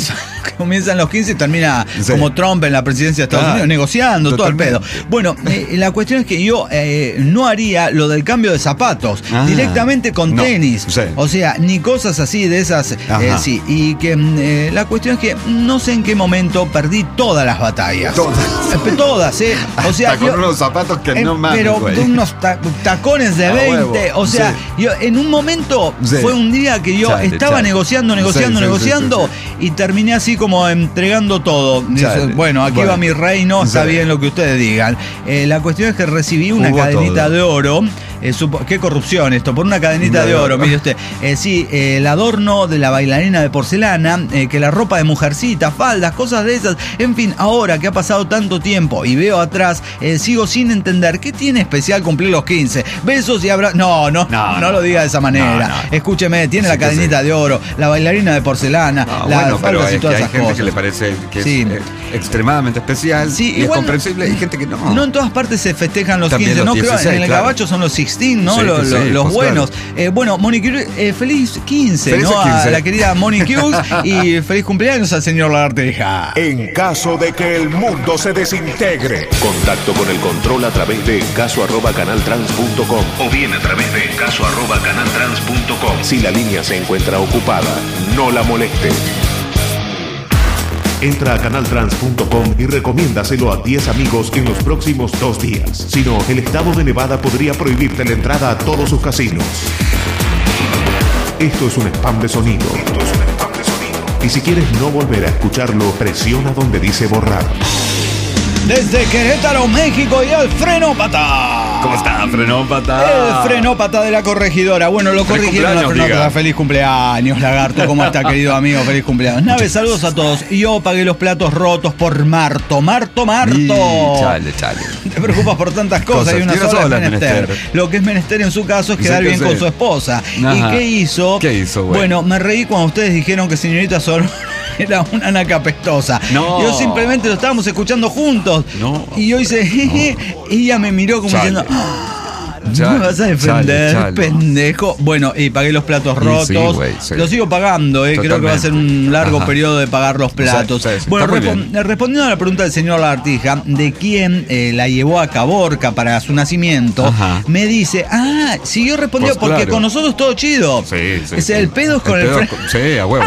comienzan los quince y termina
Sí.
como Trump en la presidencia de Estados
Claro,
Unidos, negociando,
totalmente.
todo el pedo. Bueno, eh, la cuestión es que yo eh, no haría lo del cambio de zapatos,
Ah,
directamente con
no,
tenis.
sí.
O sea, ni cosas así de esas. eh,
Ajá.
sí, y que eh, la cuestión es que no sé en qué momento perdí todas las batallas.
Todas.
Eh, Todas, ¿eh? O sea,
Hasta con
yo-
unos zapatos que
eh,
no mames,
pero
güey.
de unos ta- tacones de
A
veinte.
huevo,
O sea,
sí.
yo en un momento
Sí.
fue un día que yo
Chale,
estaba
chale.
negociando, negociando,
Sí, sí,
negociando
sí,
y terminé así como entregando todo. Dice,
Chale.
bueno, aquí
Bueno.
va mi reino, está
Sí.
bien lo que ustedes digan. Eh, la cuestión es que recibí una
Hubo
cadenita
todo.
de oro. Eh, supo- qué corrupción esto, por una cadenita
De
de oro,
oro.
mire usted. Eh, sí, eh, el adorno de la bailarina de porcelana, eh, que la ropa de mujercita, faldas, cosas de esas. En fin, ahora que ha pasado tanto tiempo y veo atrás, eh, sigo sin entender qué tiene especial cumplir los quince. Besos y abrazos. No, no, no,
No,
no lo
no.
diga de esa manera.
No, no.
Escúcheme, tiene
Sí
la
que
cadenita
sí.
de oro, la bailarina de porcelana,
No,
las
bueno, pero
faldas y
es que
todas
hay
esas
gente
cosas.
que le parece que
Sí.
es eh, extremadamente especial
Sí,
y es
igual-
comprensible. Y gente que no.
No en todas partes se festejan los
También
quince,
los
¿no? Creo
dieciséis,
en el
claro.
gabacho son los dieciséis, ¿no?
Sí,
Lo-
sí,
lo-
sí,
los
pues,
buenos. Eh, bueno, Monique, eh, feliz quince,
Felices
¿no? A
quince.
la querida Monique Hughes y feliz cumpleaños al señor Lagartija.
En caso de que el mundo se desintegre. Contacto con el control a través de caso arroba canaltrans punto com o bien a través de caso arroba canaltrans punto com. Si la línea se encuentra ocupada, no la moleste. Entra a canaltrans punto com y recomiéndaselo a diez amigos en los próximos dos días. Si no, el estado de Nevada podría prohibirte la entrada a todos sus casinos. Esto es un spam de sonido. Esto es un spam de sonido. Y si quieres no volver a escucharlo, presiona donde dice borrar.
Desde Querétaro, México, y el frenópata.
¿Cómo está, frenópata?
El frenópata de la corregidora. Bueno, lo
Feliz
corrigieron la
cumpleaños,
frenópata.
diga.
Feliz cumpleaños, Lagarto. ¿Cómo está, querido amigo? Feliz cumpleaños. Nave, saludos a todos. Y yo pagué los platos rotos por Marto. Marto, Marto.
Y, chale, chale.
Te preocupas por tantas cosas,
Cosas.
y una
Y una
sola,
sola
es
es
menester.
menester.
Lo que es menester en su caso es
Sí
quedar
que
bien
sí.
con su esposa.
Ajá.
¿Y qué hizo?
¿Qué hizo, güey?
Bueno, me reí cuando ustedes dijeron que señorita Sol era una naca pestosa.
No.
Yo simplemente lo estábamos escuchando juntos.
No.
Y yo hice, jeje, y ella me miró como
Chale.
diciendo, "Ah, ¿no
Chale,
me vas a defender,
chale, chale.
pendejo?" Bueno, y pagué los platos
Y
rotos.
sí, güey, sí.
Lo sigo pagando, eh. Creo que va a ser un largo
Ajá.
periodo de pagar los platos.
Sí, sí, sí.
Bueno,
Está muy
respon-
bien.
respondiendo a la pregunta del señor Lagartija, de quién eh, la llevó a Caborca para su nacimiento,
Ajá.
me dice, ah, siguió respondiendo
Pues
porque
claro.
con nosotros todo chido.
Sí, sí.
Es
sí.
el pedo es con el,
pedo
fre-
con- Sí, a huevo.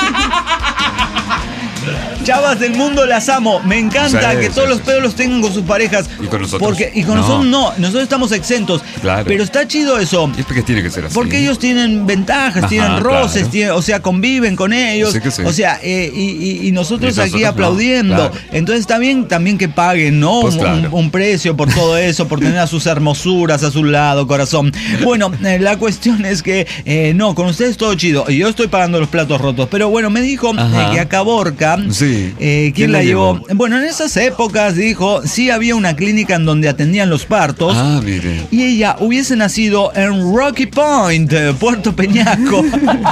Chavas del mundo, las amo. Me encanta
Sí,
que
sí,
todos
sí,
los pedos los tengan con sus parejas.
Y con nosotros
Porque, y con
no.
nosotros no. Nosotros estamos exentos.
Claro.
Pero está chido eso.
Y es porque tiene que ser así.
Porque ellos tienen ventajas,
Ajá,
tienen roces,
claro.
tienen- o sea, conviven con ellos.
Sí que sí.
O sea, eh, y, y- y nosotros
Y
aquí
nosotros no,
aplaudiendo.
claro.
Entonces está bien también que paguen, ¿no?
Pues
Un-
claro.
un, un precio por todo eso, por tener a sus hermosuras a su lado, corazón. Bueno, eh, la cuestión es que, eh, no, con ustedes todo chido. Y yo estoy pagando los platos rotos. Pero bueno, me dijo
Ajá.
eh, que a Caborca,
Sí.
eh, ¿quién,
¿Quién
la
la
llevó?
llevó?
Bueno, en esas épocas, dijo, sí había una clínica en donde atendían los partos.
Ah, mire.
Y ella hubiese nacido en Rocky Point, eh, Puerto Peñasco.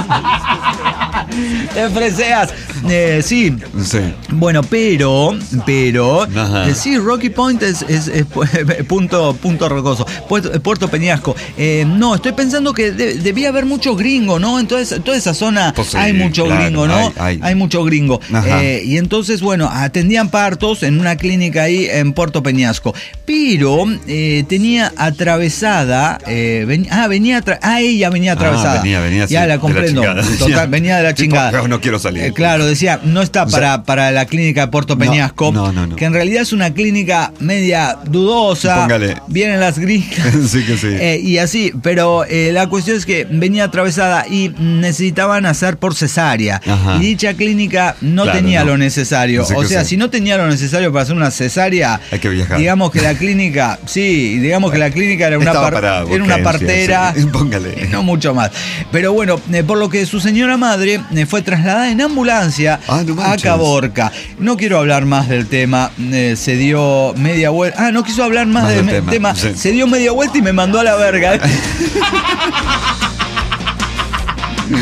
Te freseas. Eh, sí.
Sí.
Bueno, pero, pero,
Ajá.
eh, sí, Rocky Point es, es- es pu- punto, punto rocoso. Puerto, Puerto Peñasco. Eh, no, estoy pensando que de- debía haber mucho gringo, ¿no? Entonces, toda esa zona
Pues sí,
hay mucho
claro,
gringo, ¿no?
hay, hay.
mucho gringo.
Ajá.
Eh, y entonces, bueno, atendían partos en una clínica ahí en Puerto Peñasco. Pero eh, tenía atravesada, eh, ven- ah, venía, atra- ah, ella venía atravesada.
Ah, venía, venía,
Ya
sí,
la
de la
comprendo.
chingada.
Total, venía de la
Tipo,
chingada.
no, no quiero salir.
Eh, claro, decía, no está
O sea,
para, para la clínica de Puerto
no,
Peñasco,
no, no, no.
que en realidad es una clínica media dudosa.
Póngale.
Vienen las gringas.
Sí que sí.
Eh, y así, pero eh, la cuestión es que venía atravesada y necesitaban hacer por cesárea.
Ajá.
Y dicha clínica no
Claro,
tenía
no.
lo necesario.
Sí
o
que
sea,
sí.
si no tenía lo necesario para hacer una cesárea,
Hay que viajar.
digamos que la clínica, sí, digamos que la clínica era una,
Estaba
par-
para
era una
urgencias,
partera.
sí. Póngale.
No mucho más. Pero bueno, eh, por lo que su señora madre eh, fue trasladada en ambulancia
Ah, no
a
manches.
Caborca. No quiero hablar más del tema. eh, se dio media vuelta. Ah, no quiso hablar más,
Más
del
del
me-
tema,
tema.
sí.
Se dio media vuelta y me mandó a la verga.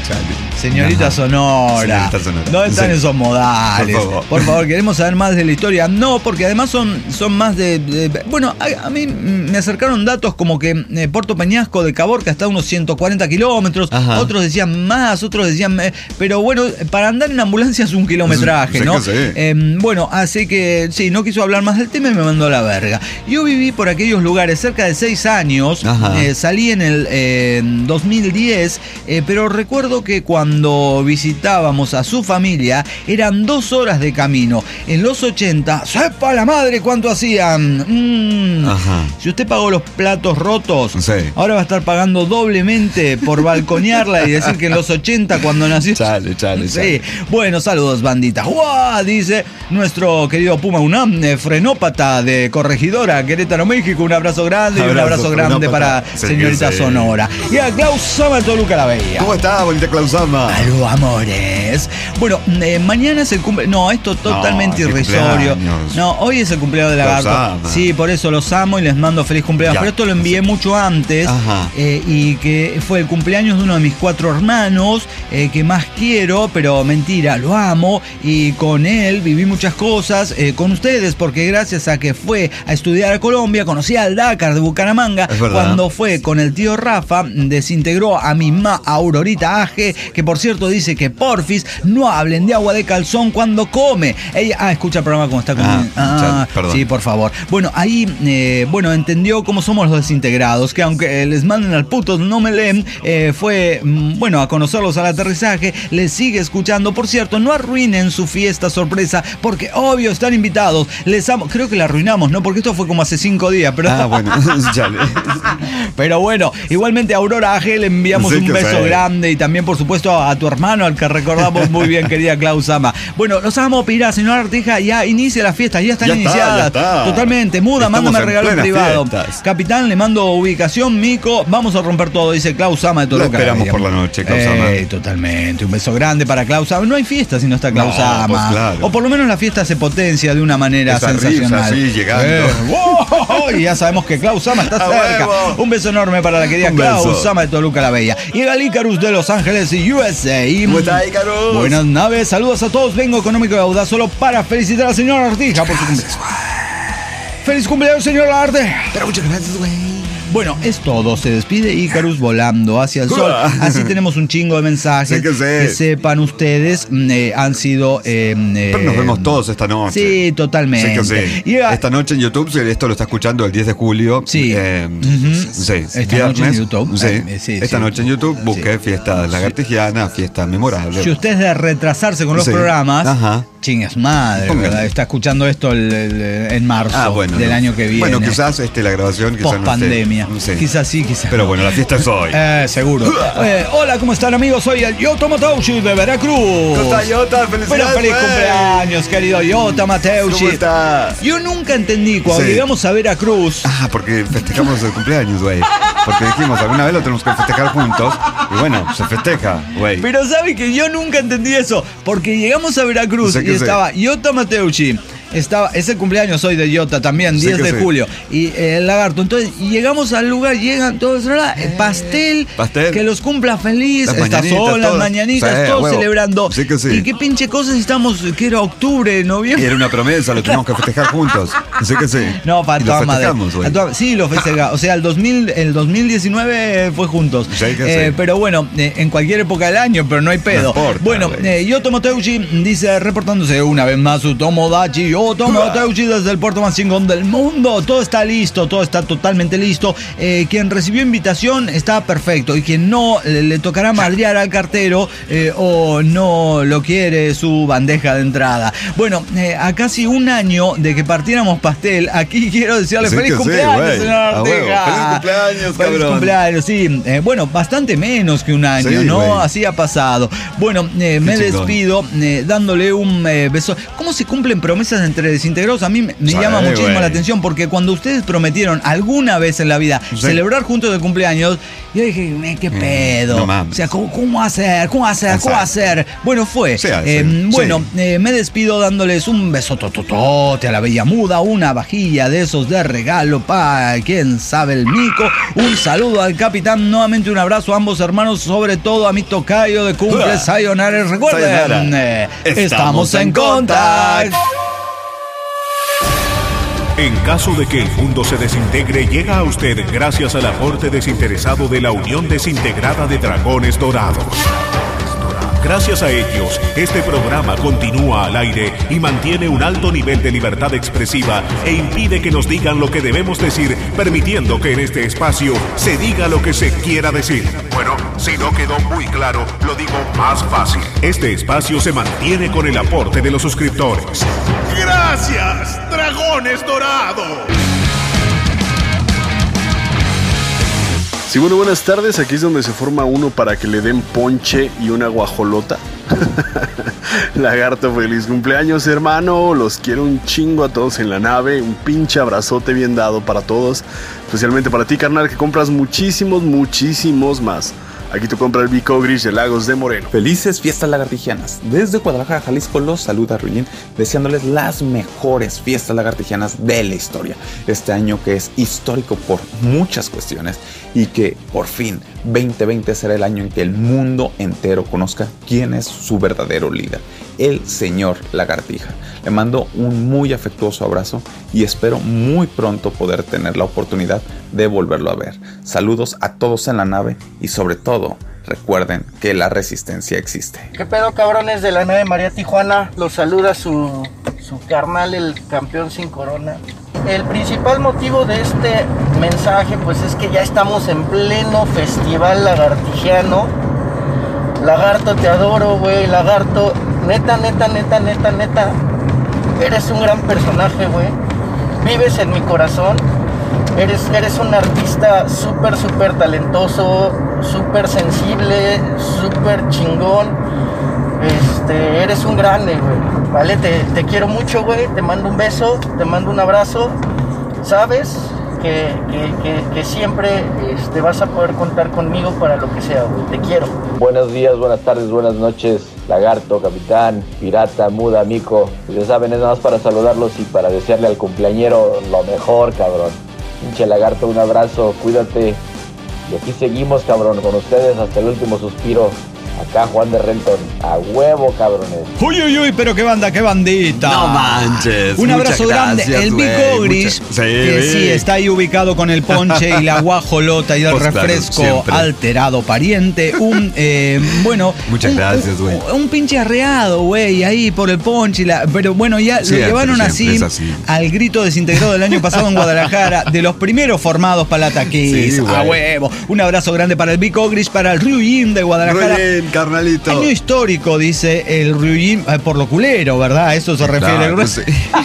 Señorita
Ajá.
Sonora.
Señorita Sonora.
¿Dónde están
Sí.
esos modales?
Por favor.
Por favor, queremos saber más de la historia. No, porque además son, son más de, de- Bueno, a, a mí me acercaron datos como que eh, Puerto Peñasco de Caborca está a unos ciento cuarenta kilómetros.
Ajá.
Otros decían más, otros decían. eh, pero bueno, para andar en ambulancia es un kilometraje,
Sí,
¿no?
que sí.
Eh, bueno, así que sí, no quiso hablar más del tema y me mandó a la verga. Yo viví por aquellos lugares cerca de seis años.
Ajá.
Eh, salí en el eh, dos mil diez, eh, pero recuerdo que cuando visitábamos a su familia eran dos horas de camino. En los ochenta, ¡sepa la madre cuánto hacían! Mm.
Ajá.
Si usted pagó los platos rotos,
Sí.
ahora va a estar pagando doblemente por balconearla y decir que en los ochenta cuando nació...
Chale, chale,
Sí.
chale.
Bueno, saludos, bandita. ¡Guau! Dice nuestro querido Puma Unam, eh, frenópata de Corregidora, Querétaro, México. Un abrazo grande y un
Abrazo,
abrazo grande
frenópata.
para
Sí,
señorita
sí.
Sonora. Y a Klaus Sama de Toluca la Bella.
¿Cómo está, bonita Klausama?
Aló, amores. Bueno, eh, mañana es el cumple. No, esto totalmente
qué
irrisorio.
cumpleaños.
No, hoy es el cumpleaños de Lagarto.
Los ama.
Sí, por eso los amo y les mando feliz cumpleaños.
Ya.
Pero esto lo envié mucho antes.
Ajá.
eh, y que fue el cumpleaños de uno de mis cuatro hermanos eh, que más quiero, pero mentira, lo amo. Y con él viví muchas cosas. eh, con ustedes, porque gracias a que fue a estudiar a Colombia, conocí al Dakar de Bucaramanga.
Es verdad.
Cuando fue con el tío Rafa, desintegró a mi ma Aurorita Aje, que por cierto dice que porfis no hablen de agua de calzón cuando come. Ella, ah, escucha el programa como está comiendo.
Ah, ya, perdón.
Sí, por favor. Bueno, ahí, eh, bueno, entendió cómo somos los desintegrados, que aunque eh, les manden al puto no me leen, eh, fue, mm, bueno, a conocerlos al aterrizaje, les sigue escuchando. Por cierto, no arruinen su fiesta sorpresa, porque obvio están invitados. Les amo. Creo que la arruinamos, ¿no? Porque esto fue como hace cinco días, pero...
Ah, bueno, chale.
Pero bueno, igualmente a Aurora Ángel le enviamos
Sí,
un
que
beso
sí.
grande y también, por supuesto, a tu hermano, al que recordamos muy bien, querida Klaus Ama. Bueno, los vamos a pedir a señora Artija, ya inicia las fiestas, ya están
Ya está,
iniciadas.
ya está.
Totalmente, muda,
Estamos
mándame
en
regalo
plenas
privado.
fiestas.
Capitán, le mando ubicación, Mico, vamos a romper todo, dice Klaus Ama de
Lo
Toluca.
esperamos por la noche, Klaus Ama.
Eh, totalmente, un beso grande para Klaus Ama. No hay fiesta si no está Klaus
No,
Ama.
pues claro.
O por lo menos la fiesta se potencia de una manera
Esa risa
sensacional.
así, llegando.
Eh, ¡wow! Y ya sabemos que Klaus Ama está
¡A
cerca.
huevo!
Un beso enorme para la querida
Un beso.
Klaus Sama de Toluca la Bella. Y Galícarus de Los Ángeles y U S A.
¿Cómo está, Icarus?
Buenas naves, saludos a todos. Vengo económico de audaz solo para felicitar a la señora Artija por su cumpleaños. ¡Feliz cumpleaños, señora Arte!
Pero muchas gracias, güey.
Bueno, es todo. Se despide Icarus volando hacia el sol. Así tenemos un chingo de mensajes.
Sí que sí.
Que sepan ustedes, mm, eh, han sido... eh,
Pero nos
eh,
vemos todos esta noche.
Sí, totalmente.
Sí que sí.
Y a-
Esta noche en YouTube, si esto lo está escuchando el diez de julio.
Sí.
eh,
Ujú.
sí.
Esta noche en YouTube.
Sí.
Eh, sí,
Esta
sí.
noche en YouTube busque
Sí.
fiesta lagartigiana, fiesta memorable.
Si usted es de retrasarse con los
Sí.
programas,
Ajá.
chingas madre,
Póngale.
¿verdad? Está escuchando esto el- el- en marzo
Ah, bueno.
del
no.
año que viene.
Bueno, quizás este, la grabación quizás
Post
no esté-
pandemia.
sí.
Quizás sí, quizás
Pero
no.
bueno, la fiesta es hoy.
Eh, seguro. Eh, hola, ¿cómo están, amigos? Soy el Yoto Mateucci de Veracruz.
¿Cómo está, Jota? Felicidades,
Bueno, feliz
güey.
cumpleaños, querido Yoto Mateucci.
¿Cómo está?
Yo nunca entendí cuando
Sí.
llegamos a Veracruz.
Ah, porque festejamos el cumpleaños, güey. Porque dijimos, alguna vez lo tenemos que festejar juntos. Y bueno, se festeja, güey.
Pero sabe que yo nunca entendí eso, porque llegamos a Veracruz
Sé
y
que sé.
estaba Yota Mateucci. Estaba, es el cumpleaños hoy de Yota también,
Sé
diez
que
de
sé.
julio. Y eh, el lagarto. Entonces, y llegamos al lugar, llegan todos, ¿verdad? Eh, pastel,
Pastel.
que los cumpla feliz.
Las
Está
mañanitas,
sol, las
todas.
mañanitas,
Sí,
todos
huevo.
celebrando.
Sí que sí.
Y qué pinche cosas estamos, que era octubre,
Y
noviembre.
era una promesa, lo tenemos que festejar juntos. Así que sí.
No, para
Y lo
toda madre.
festejamos, güey.
A toda- Sí, lo festejamos. O sea, el, dos mil, el dos mil diecinueve fue juntos.
Sí, que
Eh,
sí.
Pero bueno, eh, en cualquier época del año, pero no hay pedo.
No importa,
bueno,
güey.
eh, Yoto Mateucci dice, reportándose una vez más su Tomodachi. Yoto Mateucci desde el puerto más chingón del mundo. Todo está listo, todo está totalmente listo. Eh, quien recibió invitación está perfecto. Y quien no, le, le tocará madrear al cartero eh, o no lo quiere su bandeja de entrada. Bueno, eh, a casi un año de que partiéramos pastel, aquí quiero decirle
Sí
feliz
que sí,
cumpleaños,
güey.
señor
A huevo.
Ortega.
Feliz cumpleaños,
Feliz
cabrón.
cumpleaños, sí. Eh, bueno, bastante menos que un año,
Sí,
¿no?
güey.
Así ha pasado. Bueno, eh, me
chingón.
despido eh, dándole un eh, beso. ¿Cómo se cumplen promesas entre desintegrados? A mí me, me
Sí,
llama muchísimo
güey.
la atención porque cuando ustedes prometieron alguna vez en la vida
Sí.
celebrar juntos el cumpleaños, Yo dije, eh, ¿qué pedo?
No,
o sea, ¿cómo, cómo hacer? ¿Cómo hacer? ¿Cómo hacer? Bueno, fue.
Sí,
eh,
sí,
bueno,
sí.
Eh, me despido dándoles un beso tototote a la bella muda, una vajilla de esos de regalo para quien sabe el mico. Un saludo al capitán, nuevamente un abrazo a ambos hermanos, sobre todo a mi tocayo de cumple, Sayonara. Recuerden,
Sayonara.
eh, estamos en contacto.
En caso de que el mundo se desintegre, llega a usted gracias al aporte desinteresado de la Unión Desintegrada de Dragones Dorados. Gracias a ellos, este programa continúa al aire y mantiene un alto nivel de libertad expresiva e impide que nos digan lo que debemos decir, permitiendo que en este espacio se diga lo que se quiera decir. Bueno, si no quedó muy claro, lo digo más fácil. Este espacio se mantiene con el aporte de los suscriptores. ¡Gracias, Dragones Dorados!
Sí, bueno, buenas tardes. Aquí es donde se forma uno para que le den ponche y una guajolota. Lagarto, feliz cumpleaños, hermano. Los quiero un chingo a todos en la nave. Un pinche abrazote bien dado para todos. Especialmente para ti, carnal, que compras muchísimos, muchísimos más. Aquí tú compras el Bicogris de Lagos de Moreno.
Felices fiestas lagartijanas. Desde Guadalajara, Jalisco, los saluda Ruyin, deseándoles las mejores fiestas lagartijanas de la historia. Este año que es histórico por muchas cuestiones y que por fin veinte veinte será el año en que el mundo entero conozca quién es su verdadero líder, el señor Lagartija. Le mando un muy afectuoso abrazo y espero muy pronto poder tener la oportunidad de volverlo a ver. Saludos a todos en la nave y sobre todo recuerden que la resistencia existe.
¿Qué pedo, cabrones de la nave María Tijuana? Los saluda su, su carnal, el campeón sin corona. El principal motivo de este mensaje pues es que ya estamos en pleno festival lagartijiano. Lagarto, te adoro, güey. Lagarto, neta, neta, neta, neta, neta. Eres un gran personaje, güey. Vives en mi corazón. Eres, eres un artista súper, súper talentoso, súper sensible, súper chingón. Este, eres un grande, güey. Vale, te, te quiero mucho, güey. Te mando un beso, te mando un abrazo. Sabes que, que, que, que siempre este, vas a poder contar conmigo para lo que sea, güey. Te quiero.
Buenos días, buenas tardes, buenas noches, Lagarto, Capitán, Pirata, Muda, Mico. Pues ya saben, es nada más para saludarlos y para desearle al cumpleañero lo mejor, cabrón. Pinche Lagarto, un abrazo, cuídate. Y aquí seguimos, cabrón, con ustedes hasta el último suspiro. Acá Juan de Renton, a huevo, cabrones.
Uy, uy, uy, pero qué banda, qué bandita.
No manches.
Un abrazo grande.
Gracias,
el Bicogris,
mucha... sí,
que sí. sí está ahí ubicado con el ponche y la guajolota y el pues refresco claro, alterado pariente. Un, eh, bueno.
Muchas
un,
gracias, güey.
Un, un pinche arreado, güey, ahí por el ponche. Y la, pero bueno, ya sí, lo llevaron así, así al grito desintegrado del año pasado en Guadalajara, de los primeros formados para la taquiza. Sí, a huevo. Un abrazo grande para el Bicogris, para el Ryujin de Guadalajara.
Ryujin, carnalito.
Año histórico, dice el Ryujin, eh, por lo culero, ¿verdad? A eso se refiere. Claro, el... sí.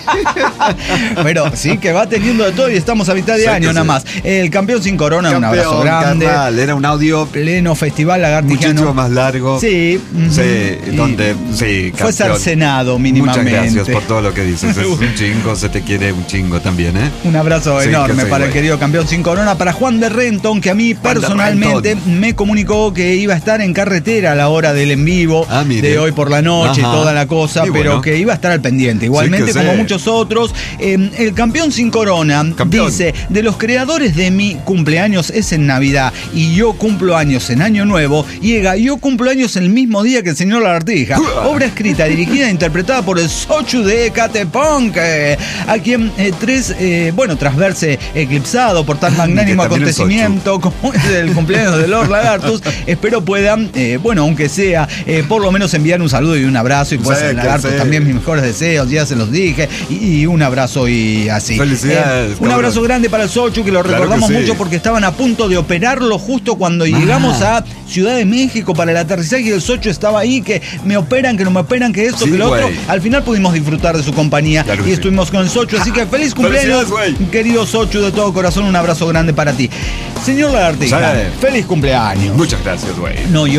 Pero sí, que va teniendo de todo y estamos a mitad de sí, año nada sí. más. El campeón sin corona, campeón, un abrazo grande.
Carnal, era un audio
pleno festival lagartijano.
Muchísimo más largo.
Sí.
Sí, donde, sí,
fue cercenado mínimamente.
Muchas gracias por todo lo que dices. Es un chingo, se te quiere un chingo también, ¿eh?
Un abrazo sí, enorme para el querido campeón sin corona. Para Juan de Renton, que a mí Juan personalmente me comunicó que iba a estar en carretera a la hora del en vivo ah, de hoy por la noche. Ajá. Y toda la cosa, y pero bueno. que iba a estar al pendiente. Igualmente, sí como sé. muchos otros. Eh, el campeón sin corona campeón. dice: de los creadores de mi cumpleaños es en Navidad y yo cumplo años en Año Nuevo. Llega, yo cumplo años el mismo día que el señor Lagartija. Obra escrita, dirigida e interpretada por el Sochu de Ecatepunk, eh, a quien eh, tres, eh, bueno, tras verse eclipsado por tan magnánimo acontecimiento como es el cumpleaños de Lord Lagartus, espero puedan, eh, bueno, aunque sea, eh, por lo menos enviar un saludo y un abrazo. Y pues el Lagartus también mis mejores deseos, ya se los dije. Y, y un abrazo y así.
Felicidades.
Eh, un abrazo grande para el Sochu, que lo claro recordamos que sí. mucho porque estaban a punto de operarlo justo cuando ah. llegamos a Ciudad de México para el aterrizaje y el Sochu estaba ahí, que me operan, que no me operan, que esto, sí, que lo güey. otro. Al final pudimos disfrutar de su compañía claro y sí. estuvimos con el Sochu, así que feliz cumpleaños, querido Sochu, de todo corazón, un abrazo grande para ti. Señor Lagartija, feliz cumpleaños.
Muchas gracias, güey.
No, yo ahora voy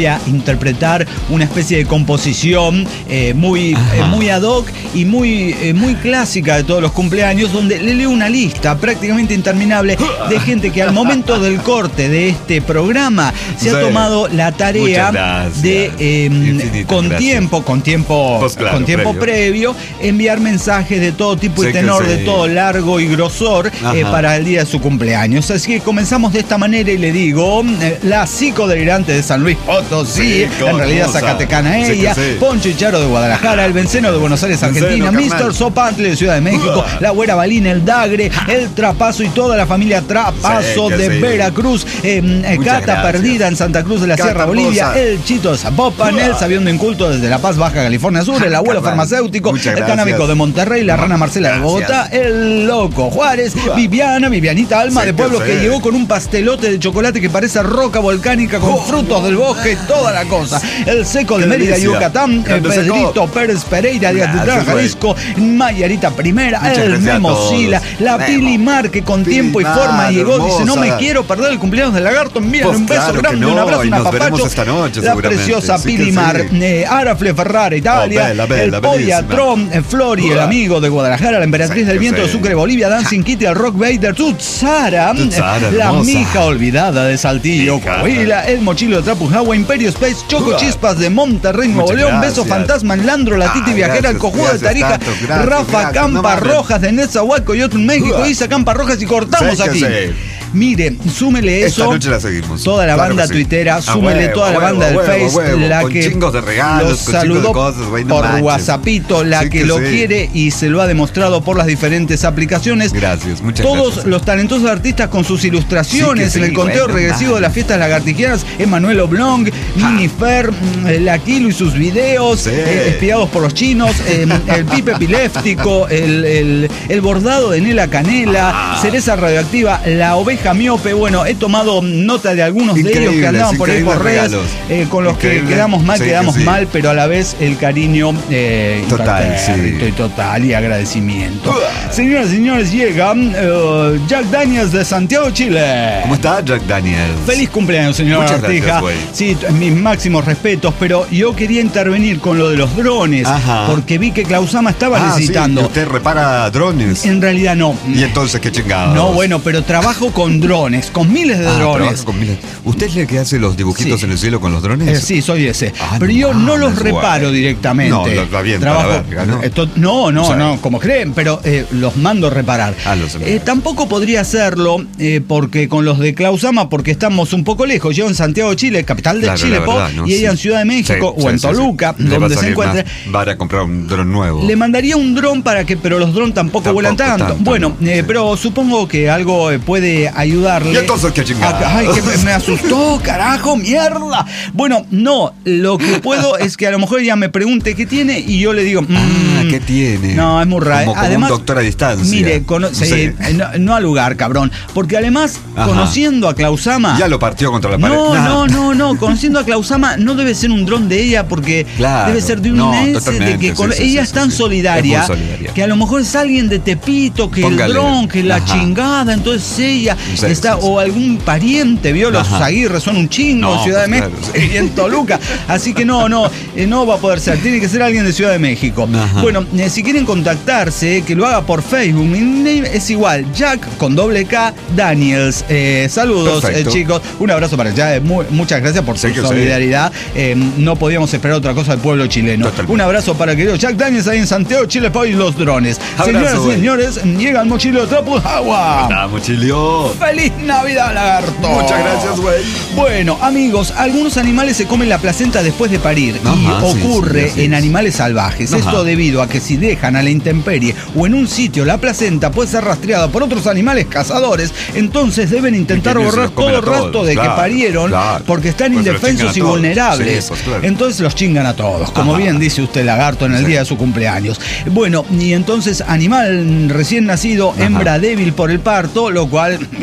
a interpretar una especie de composición eh, muy, eh, muy ad hoc y muy, eh, muy clásica de todos los cumpleaños, donde le leo una lista prácticamente interminable de gente que al momento del corte de este programa se sí. ha tomado la tarea de eh, con gracias. tiempo, con tiempo, pues claro, con tiempo previo. previo, enviar mensajes de todo tipo sé y tenor, de todo largo y grosor eh, para el día de su cumpleaños. Así que comenzamos de esta manera y le digo, eh, la psicodelirante de San Luis Potosí, sí, en realidad cosa. Zacatecana ella, sí sí. Poncho Charo de Guadalajara, el Benceno de Buenos Aires, Argentina, mister Sopantle de Ciudad de México, uh. la Güera Balina, el Dagre, el Trapazo y toda la familia Trapazo sí, de sí. Veracruz, eh, Cata gracias. Perdida en Santa Cruz de la Cata Sierra Bolivia, Rosa. El Chito de Zapopan, uh. el Sabiondo Inculto desde La Paz, Baja California Sur, el Abuelo Farmacéutico, muchas el gracias. Canábico de Monterrey, la Rana Marcela gracias. de Bogotá, el Loco Juárez, uh. Viviana, Vivianita Alma sí, de Pueblo que, que llegó con un pastelote de chocolate que parece roca volcánica con oh, frutos del bosque, toda la cosa. El Seco de Mérida, Yucatán, el Pedrito Pérez Pereira de Atitlán, Jalisco, Mayarita Primera, muchas el Memo Sila, la Memo. Pili Mar que con Pili tiempo y forma Mar, llegó, hermosa. Dice no me quiero perder el cumpleaños del lagarto, mira pues un beso claro grande, no, un abrazo, un apapacho. Esta noche, la preciosa sí Pili Mar, sí. eh, Arafle Ferrara, Italia, oh, bella, bella, el Pollatrón, eh, Flori, uh. el amigo de Guadalajara, la Emperatriz sí, del Viento sí. de Sucre, Bolivia, Dancing Kitty, el Rock Vader, Tutsara, eh, la mija olvidada de Saltillo, Coahuila, el Mochilo de Trapujagua, Imperio Space, Choco uh. Chispas de Monterrey, Nuevo León, Beso Fantasma, Landro, la Titi ah, Viajera, el Cojudo de Tarija, tanto, gracias, Rafa gracias, Campa no Rojas de Netzahualco y otro en México, uh. Isa Campa Rojas y cortamos sí, aquí. Sí. Mire, súmele eso.
Esta noche la seguimos.
Toda la claro banda sí. tuitera, súmele huevo, toda la banda huevo, del Face,
huevo,
la
con
que
chingos de regalos,
los
con
saludó
de cosas, güey, no
por
manches.
WhatsAppito, la sí que, que lo sí. quiere y se lo ha demostrado por las diferentes aplicaciones.
Gracias, muchas
Todos
gracias.
los talentosos artistas con sus ilustraciones sí sí, en el conteo bueno, regresivo man. de las fiestas lagartijianas, Emanuel Oblong, Mini Fer, la Kilo y sus videos, sí. eh, espiados por los chinos, eh, el Pipe Epiléptico, el, el, el bordado de Nela Canela, ah. Cereza Radioactiva, la Oveja Miope, bueno, he tomado nota de algunos de ellos que andaban por ahí por redes, eh, con los Increíble. que quedamos mal, sí, quedamos sí. mal, pero a la vez el cariño eh,
total, sí.
y total y agradecimiento. Uh. Señoras y señores, llega uh, Jack Daniels de Santiago, Chile.
¿Cómo está Jack Daniels?
Feliz cumpleaños, señor Artija. Sí, mis máximos respetos, pero yo quería intervenir con lo de los drones, Ajá. porque vi que Klausama estaba ah, necesitando.
Sí. ¿Usted repara drones?
En realidad no.
¿Y entonces qué chingados?
No, bueno, pero trabajo con drones. Con miles de ah, drones.
Con miles. ¿Usted es el que hace los dibujitos sí. en el cielo con los drones?
Eh, sí, soy ese. Ah, Pero no, yo no los reparo guay. directamente.
No, lo avienta
Trabajo,
la verga, ¿no?
Esto, no, no, o sea, no, como creen, pero eh, los mando a reparar. Ah, los eh, tampoco podría hacerlo eh, porque con los de Klausama, porque estamos un poco lejos. Yo en Santiago, Chile, capital de
claro,
Chile,
verdad, ¿no?
y ella sí. en Ciudad de México sí, o sí, en Toluca, sí, sí. donde se encuentra.
Va a comprar un dron nuevo.
Le mandaría un dron para que, pero los drones tampoco, tampoco vuelan tanto. tanto bueno, no, eh, sí. pero supongo que algo eh, puede ayudarle.
¿Y entonces qué chingada?
Ay, que me, me asustó, carajo, mierda. Bueno, no, lo que puedo es que a lo mejor ella me pregunte qué tiene y yo le digo, mmm,
ah, ¿qué tiene?
No, es muy raro.
Como, como
además,
un doctor a distancia.
Mire, cono- sí,
sí.
no, no al lugar, cabrón. Porque además, Ajá. conociendo a Klausama.
Ya lo partió contra la pared.
No, no, no, no. Conociendo a Klausama, no debe ser un dron de ella porque claro, debe ser de un
no,
I S de que con, sí, ella sí, es tan sí, solidaria, es solidaria que a lo mejor es alguien de Tepito, que Póngale. el dron, que la Ajá. chingada. Entonces ella sí, está, sí, o algún pariente, vio los Ajá. Aguirre, son un chingo, no, Ciudad pues de México claro, sí. y en Toluca. Así que no, no, eh, no va a poder ser. Tiene que ser alguien de Ciudad de México. Ajá. Bueno, eh, si quieren contactarse, que lo haga por Facebook. Mi name es igual, Jack con doble K Daniels. Eh, saludos, eh, chicos. Un abrazo para allá. Eh, muy, muchas gracias por su solidaridad. Eh, no podíamos esperar otra cosa del pueblo chileno. Totalmente. Un abrazo para querido Jack Daniels ahí en Santiago, Chile, para los drones. Abrazo, Señoras y señores, llega el Mochilio de Trapujagua.
Hola, Mochilio.
¡Feliz Navidad, lagarto!
Muchas gracias, güey.
Bueno, amigos, algunos animales se comen la placenta después de parir. Ajá, y ocurre sí, sí, en animales salvajes. Ajá. Esto debido a que si dejan a la intemperie o en un sitio la placenta puede ser rastreada por otros animales cazadores, entonces deben intentar borrar todo el rastro de claro, que parieron claro. porque están pues indefensos y vulnerables. Sí, pues claro. Entonces los chingan a todos, como Ajá. bien dice usted, lagarto, en el sí. día de su cumpleaños. Bueno, y entonces animal recién nacido, Ajá. hembra débil por el parto, lo cual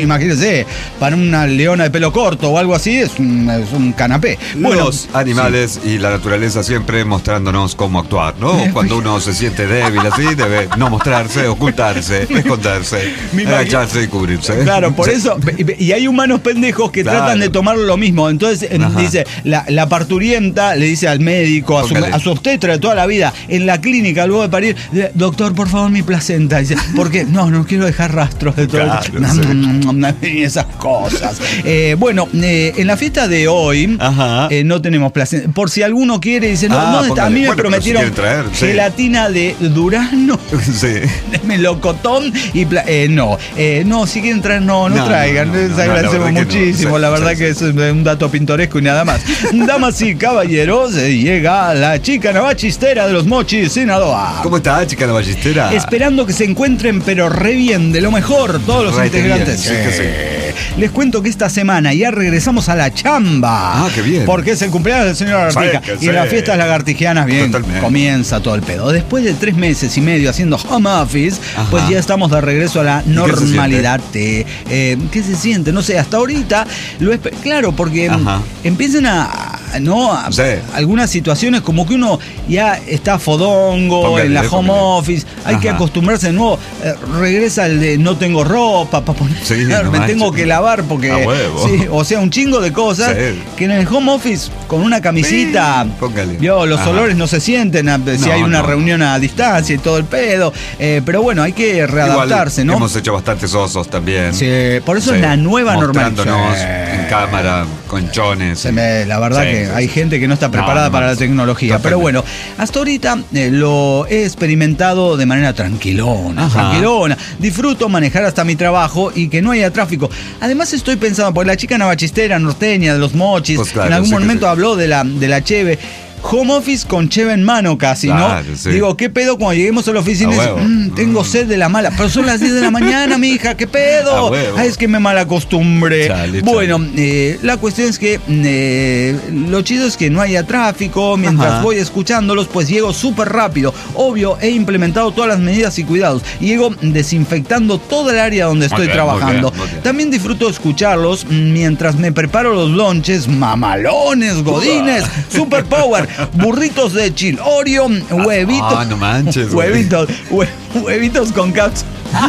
imagínense, para una leona de pelo corto o algo así, es un, es un canapé. Bueno,
los animales sí. y la naturaleza siempre mostrándonos cómo actuar, ¿no? Cuando uno se siente débil así, debe no mostrarse, ocultarse, esconderse, agacharse y cubrirse.
Claro, por eso, y hay humanos pendejos que claro. tratan de tomar lo mismo. Entonces, Ajá. dice, la, la parturienta le dice al médico, a su, a su obstetra de toda la vida, en la clínica, luego de parir, doctor, por favor, mi placenta. Dice, ¿por qué? No, no quiero dejar rastros de todo. Claro, no, sí. no, no, no, esas cosas. Eh, bueno, eh, en la fiesta de hoy eh, no tenemos placenta. Por si alguno quiere, dice, no, ah, no a mí me bueno, prometieron si traer, gelatina sí. de durazno, sí. de melocotón y pla eh, no, eh, no, si quieren traer, no, no, no traigan. No, no, Les no, agradecemos no, muchísimo. No. La verdad sí, que sí. es un dato pintoresco y nada más. Damas y caballeros, eh, llega la chica navachistera de los Mochis, Sinaloa.
¿Cómo está, chica navachistera?
Esperando que se encuentren, pero re bien, de lo mejor, todos los re integrantes.
Bien, sí, que sí.
Les cuento que esta semana ya regresamos a la chamba.
Ah, qué bien.
Porque es el cumpleaños del señor Lagartija. Y sí. en las fiestas lagartijianas, bien, Totalmente. comienza todo el pedo. Después de tres meses y medio haciendo home office, Ajá. pues ya estamos de regreso a la normalidad. ¿Qué se, eh, ¿Qué se siente? No sé, hasta ahorita, lo claro, porque Ajá. empiezan a, ¿no? A, sí. algunas situaciones como que uno ya está fodongo póngale, en la home póngale. office, hay Ajá. que acostumbrarse de nuevo. Eh, regresa el de no tengo ropa para poner, sí, no me tengo que lavar porque, sí, o sea, un chingo de cosas sí. que en el home office con una camisita, sí, yo, los Ajá. olores no se sienten a, si no, hay una no. reunión a distancia y todo el pedo, eh, pero bueno, hay que readaptarse,
Igual,
¿no?
Hemos hecho bastantes osos también.
Sí, por eso sí. es la nueva normalidad.
En cámara, conchones.
Se me, la verdad sí, que sí, hay sí. gente que no está preparada no, no, para la tecnología, totalmente. Pero bueno, hasta ahorita eh, lo he experimentado de manera tranquilona, Ajá. tranquilona. Disfruto manejar hasta mi trabajo y que no haya tráfico. Además estoy pensando, porque la chica navachistera norteña de los Mochis, pues claro, en algún sí momento sí. habló de la, de la cheve. Home office con cheve en mano casi, claro, ¿no? Sí. Digo, ¿qué pedo cuando lleguemos a la oficina? Y dice, mmm, tengo sed de la mala. Pero son las diez de la mañana, mija, ¿qué pedo? Ah, es que me malacostumbré. Chale, bueno, chale. Eh, la cuestión es que eh, lo chido es que no haya tráfico. Mientras Ajá. voy escuchándolos, pues llego súper rápido. Obvio, he implementado todas las medidas y cuidados. Y llego desinfectando toda el área donde estoy okay, trabajando. Okay, okay. También disfruto escucharlos mientras me preparo los lunches mamalones, godines, super power. Burritos de chilorio, huevitos.
Ah, no manches,
huevitos, hue, huevitos con caps.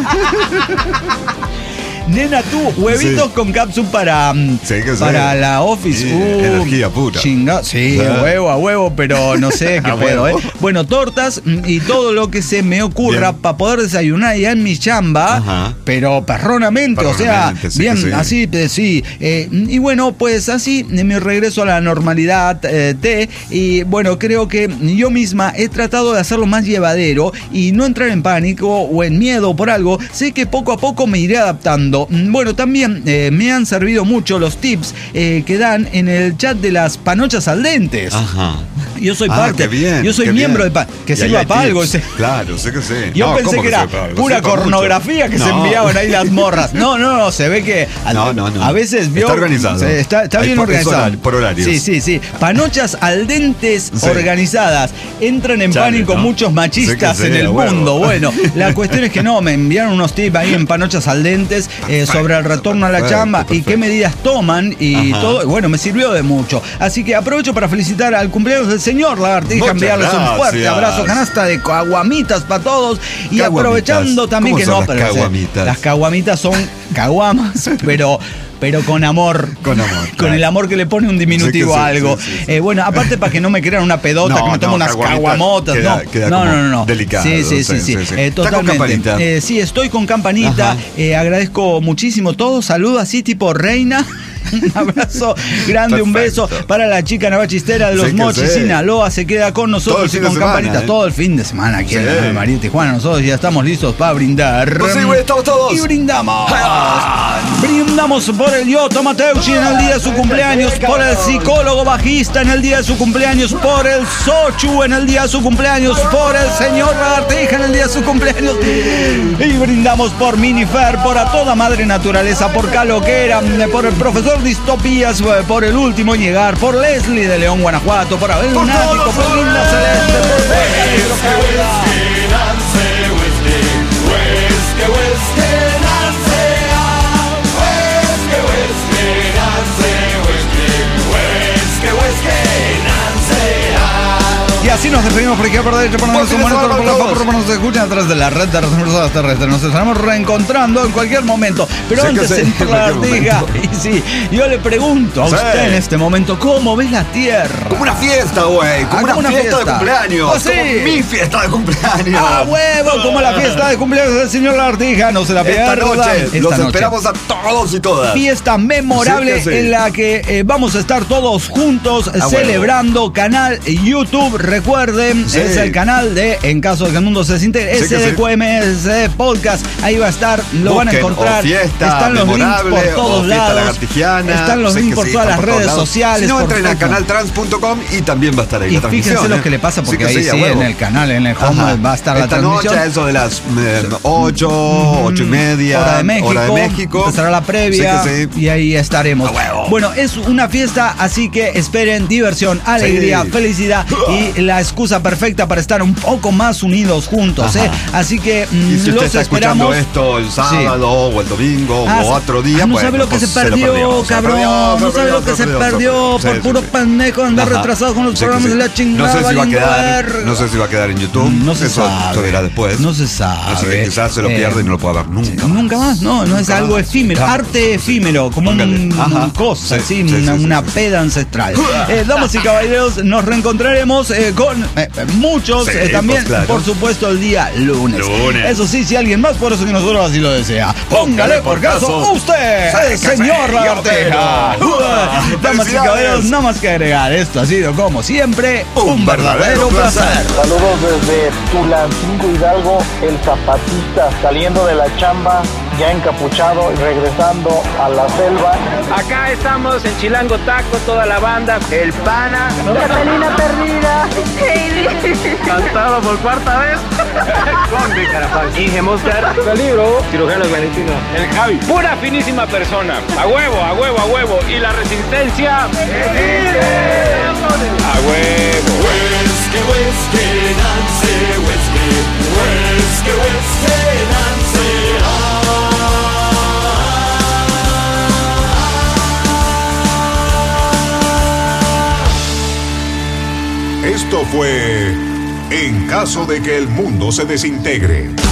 Nena, tú, huevitos sí. con cápsula para, sí, para sí. la office.
Sí, uh, energía pura.
Chinga, sí, a huevo, a huevo, pero no sé qué pedo, ¿eh? Bueno, tortas y todo lo que se me ocurra para poder desayunar allá en mi chamba, Ajá. pero perronamente, perronamente, o sea, sí, bien, sí. así, sí. Eh, y bueno, pues así, en mi regreso a la normalidad, eh, te, y bueno, creo que yo misma he tratado de hacerlo más llevadero y no entrar en pánico o en miedo por algo. Sé que poco a poco me iré adaptando. Bueno, también eh, me han servido mucho los tips eh, que dan en el chat de las panochas al dentes.
Ajá.
Yo soy
ah,
parte,
bien,
yo soy miembro bien. de pa que sirva para algo. Ese.
Claro, sé que sí.
Yo
no,
pensé que, que era pura pornografía mucho? que no. se enviaban ahí las morras. No, no, no, se ve que a,
no, no, no.
a veces vio.
Está organizado.
Se, está está bien
por,
organizado.
Horario, por horarios.
Sí, sí, sí. Panochas al dentes sí. organizadas. Entran en Chale, pánico ¿no? muchos machistas sí, en el huevo. mundo. Bueno, la cuestión es que no, me enviaron unos tips ahí en Panochas al dentes eh, sobre el retorno a la perfecto, chamba perfecto. y qué medidas toman y Ajá. todo. Bueno, me sirvió de mucho. Así que aprovecho para felicitar al cumpleaños del señor Lagartija, enviarles un fuerte abrazo, canasta de caguamitas para todos y caguamitas. aprovechando también
¿Cómo
que
son
no,
las
pero
caguamitas?
las caguamitas son caguamas, pero pero con amor,
con amor,
con
claro.
el amor que le pone un diminutivo
sí,
a algo.
Sí, sí, sí.
Eh, bueno, aparte para que no me crean una pedota,
no,
que me tomo
no,
unas caguamotas,
queda,
no,
queda
no, no, no, no,
delicado.
Sí, sí, sí, sí, sí. sí. Eh, totalmente. Eh, sí, estoy con campanita. Eh, agradezco muchísimo todo. Saludo así tipo reina. Un abrazo grande, perfecto. Un beso para la chica navachistera de los Mochis, Sinaloa. Se queda con nosotros y con campanitas eh. todo el fin de semana aquí sí. en la María Tijuana. Nosotros ya estamos listos para brindar.
Pues sí, güey, estamos todos.
Y brindamos. Brindamos por el Yoto Mateucci en el día de su cumpleaños, por el psicólogo bajista en el día de su cumpleaños, por el Sochu en el día de su cumpleaños, por el señor Lagartija en el día de su cumpleaños. Y brindamos por Minifer, por a toda madre naturaleza, por Caloquera, por el profesor Distopías, por el último en llegar, por Leslie de León, Guanajuato, por Abel Lunático, por Linda Celeste, por Beca Y así nos despedimos por aquí por derecho, por nuestro monitor, por la por nos escuchan a través de la red de redes terrestres. Nos estaremos reencontrando en cualquier momento. Pero
sé
antes de entrar, diga, y sí, yo le pregunto a sí. usted en este momento, ¿cómo ve la Tierra?
Como una fiesta, güey. Como, ah, una, una fiesta, fiesta de cumpleaños.
¿Oh, sí?
Como mi fiesta de cumpleaños.
¡Ah, huevo! Como la fiesta de cumpleaños del señor Lagartija. No se la pierda.
Esta noche
Esta
los
noche.
esperamos a todos y todas.
Fiesta memorable sí, sí. en la que eh, vamos a estar todos juntos ah, celebrando bueno. Canal YouTube. Recuerden, sí. es el canal de En Caso de que el Mundo se desintegre. Sí, S D Q M S Podcast. Ahí va a estar, lo Busquen, van a encontrar.
Fiesta,
están los links por todos lados. Están los links por
sí,
todas las
por
redes
todos
sociales.
Si no, entren a canal trans punto com y también va a estar ahí
y
la transmisión.
Fíjense
¿eh?
lo que le pasa, porque sí, ahí sí,
sí
en el canal, en el home Ajá. va a estar
Esta
la transmisión.
Esta noche, eso de las eh, ocho, ocho y media.
Hora de México.
Hora de México.
Empezará la previa. Sí sí. Y ahí estaremos.
Ah,
bueno, es una fiesta, así que esperen diversión, alegría, sí. felicidad y la excusa perfecta para estar un poco más unidos juntos. ¿eh? Así que mm,
y si
los
está
esperamos.
escuchando esto el sábado sí. o el domingo
ah,
o otro día,
ah, no
pues,
sabe lo que
pues,
se perdió,
perdió
cabrón.
Se perdió,
no sabe lo que se perdió, perdió por sí, puro sí. pendejo andar Ajá. retrasado con los sí, programas sí. de la chingada.
No sé si va a quedar, no sé si va a quedar en YouTube.
No se
Eso
sabe.
se verá después.
No se sabe.
Así que quizás se lo pierde eh, y no lo pueda ver nunca.
Sí, nunca más, no, no es algo efímero, Ajá. arte efímero, como un, una cosa, sí, así, sí, una, sí, una sí, peda ancestral. Eh, damas y caballeros, nos reencontraremos eh, con eh, muchos, sí, eh, también, pues, claro. por supuesto, el día lunes. lunes. Eso sí, si alguien más, por eso que nosotros así lo desea. Póngale por caso usted, el señor Lagartija. Damas y caballeros, nada más que agregar, esto ha sido como siempre un, un verdadero placer. placer.
Saludos desde Tulancingo Hidalgo, el zapatista saliendo de la chamba, ya encapuchado y regresando a la selva.
Acá estamos en Chilango Taco, toda la banda, el Pana,
Catalina Perdida,
cantado por cuarta vez, Combi Carapaz, Inge Moscar, Calibro, Cirujanos Valentino, el Javi, pura finísima persona, a huevo, a huevo, a huevo, y la resistencia, a huevo.
Whisky, whisky, Nancy, whisky, whisky, whisky, Nancy,
Esto fue En Caso de que el Mundo se desintegre.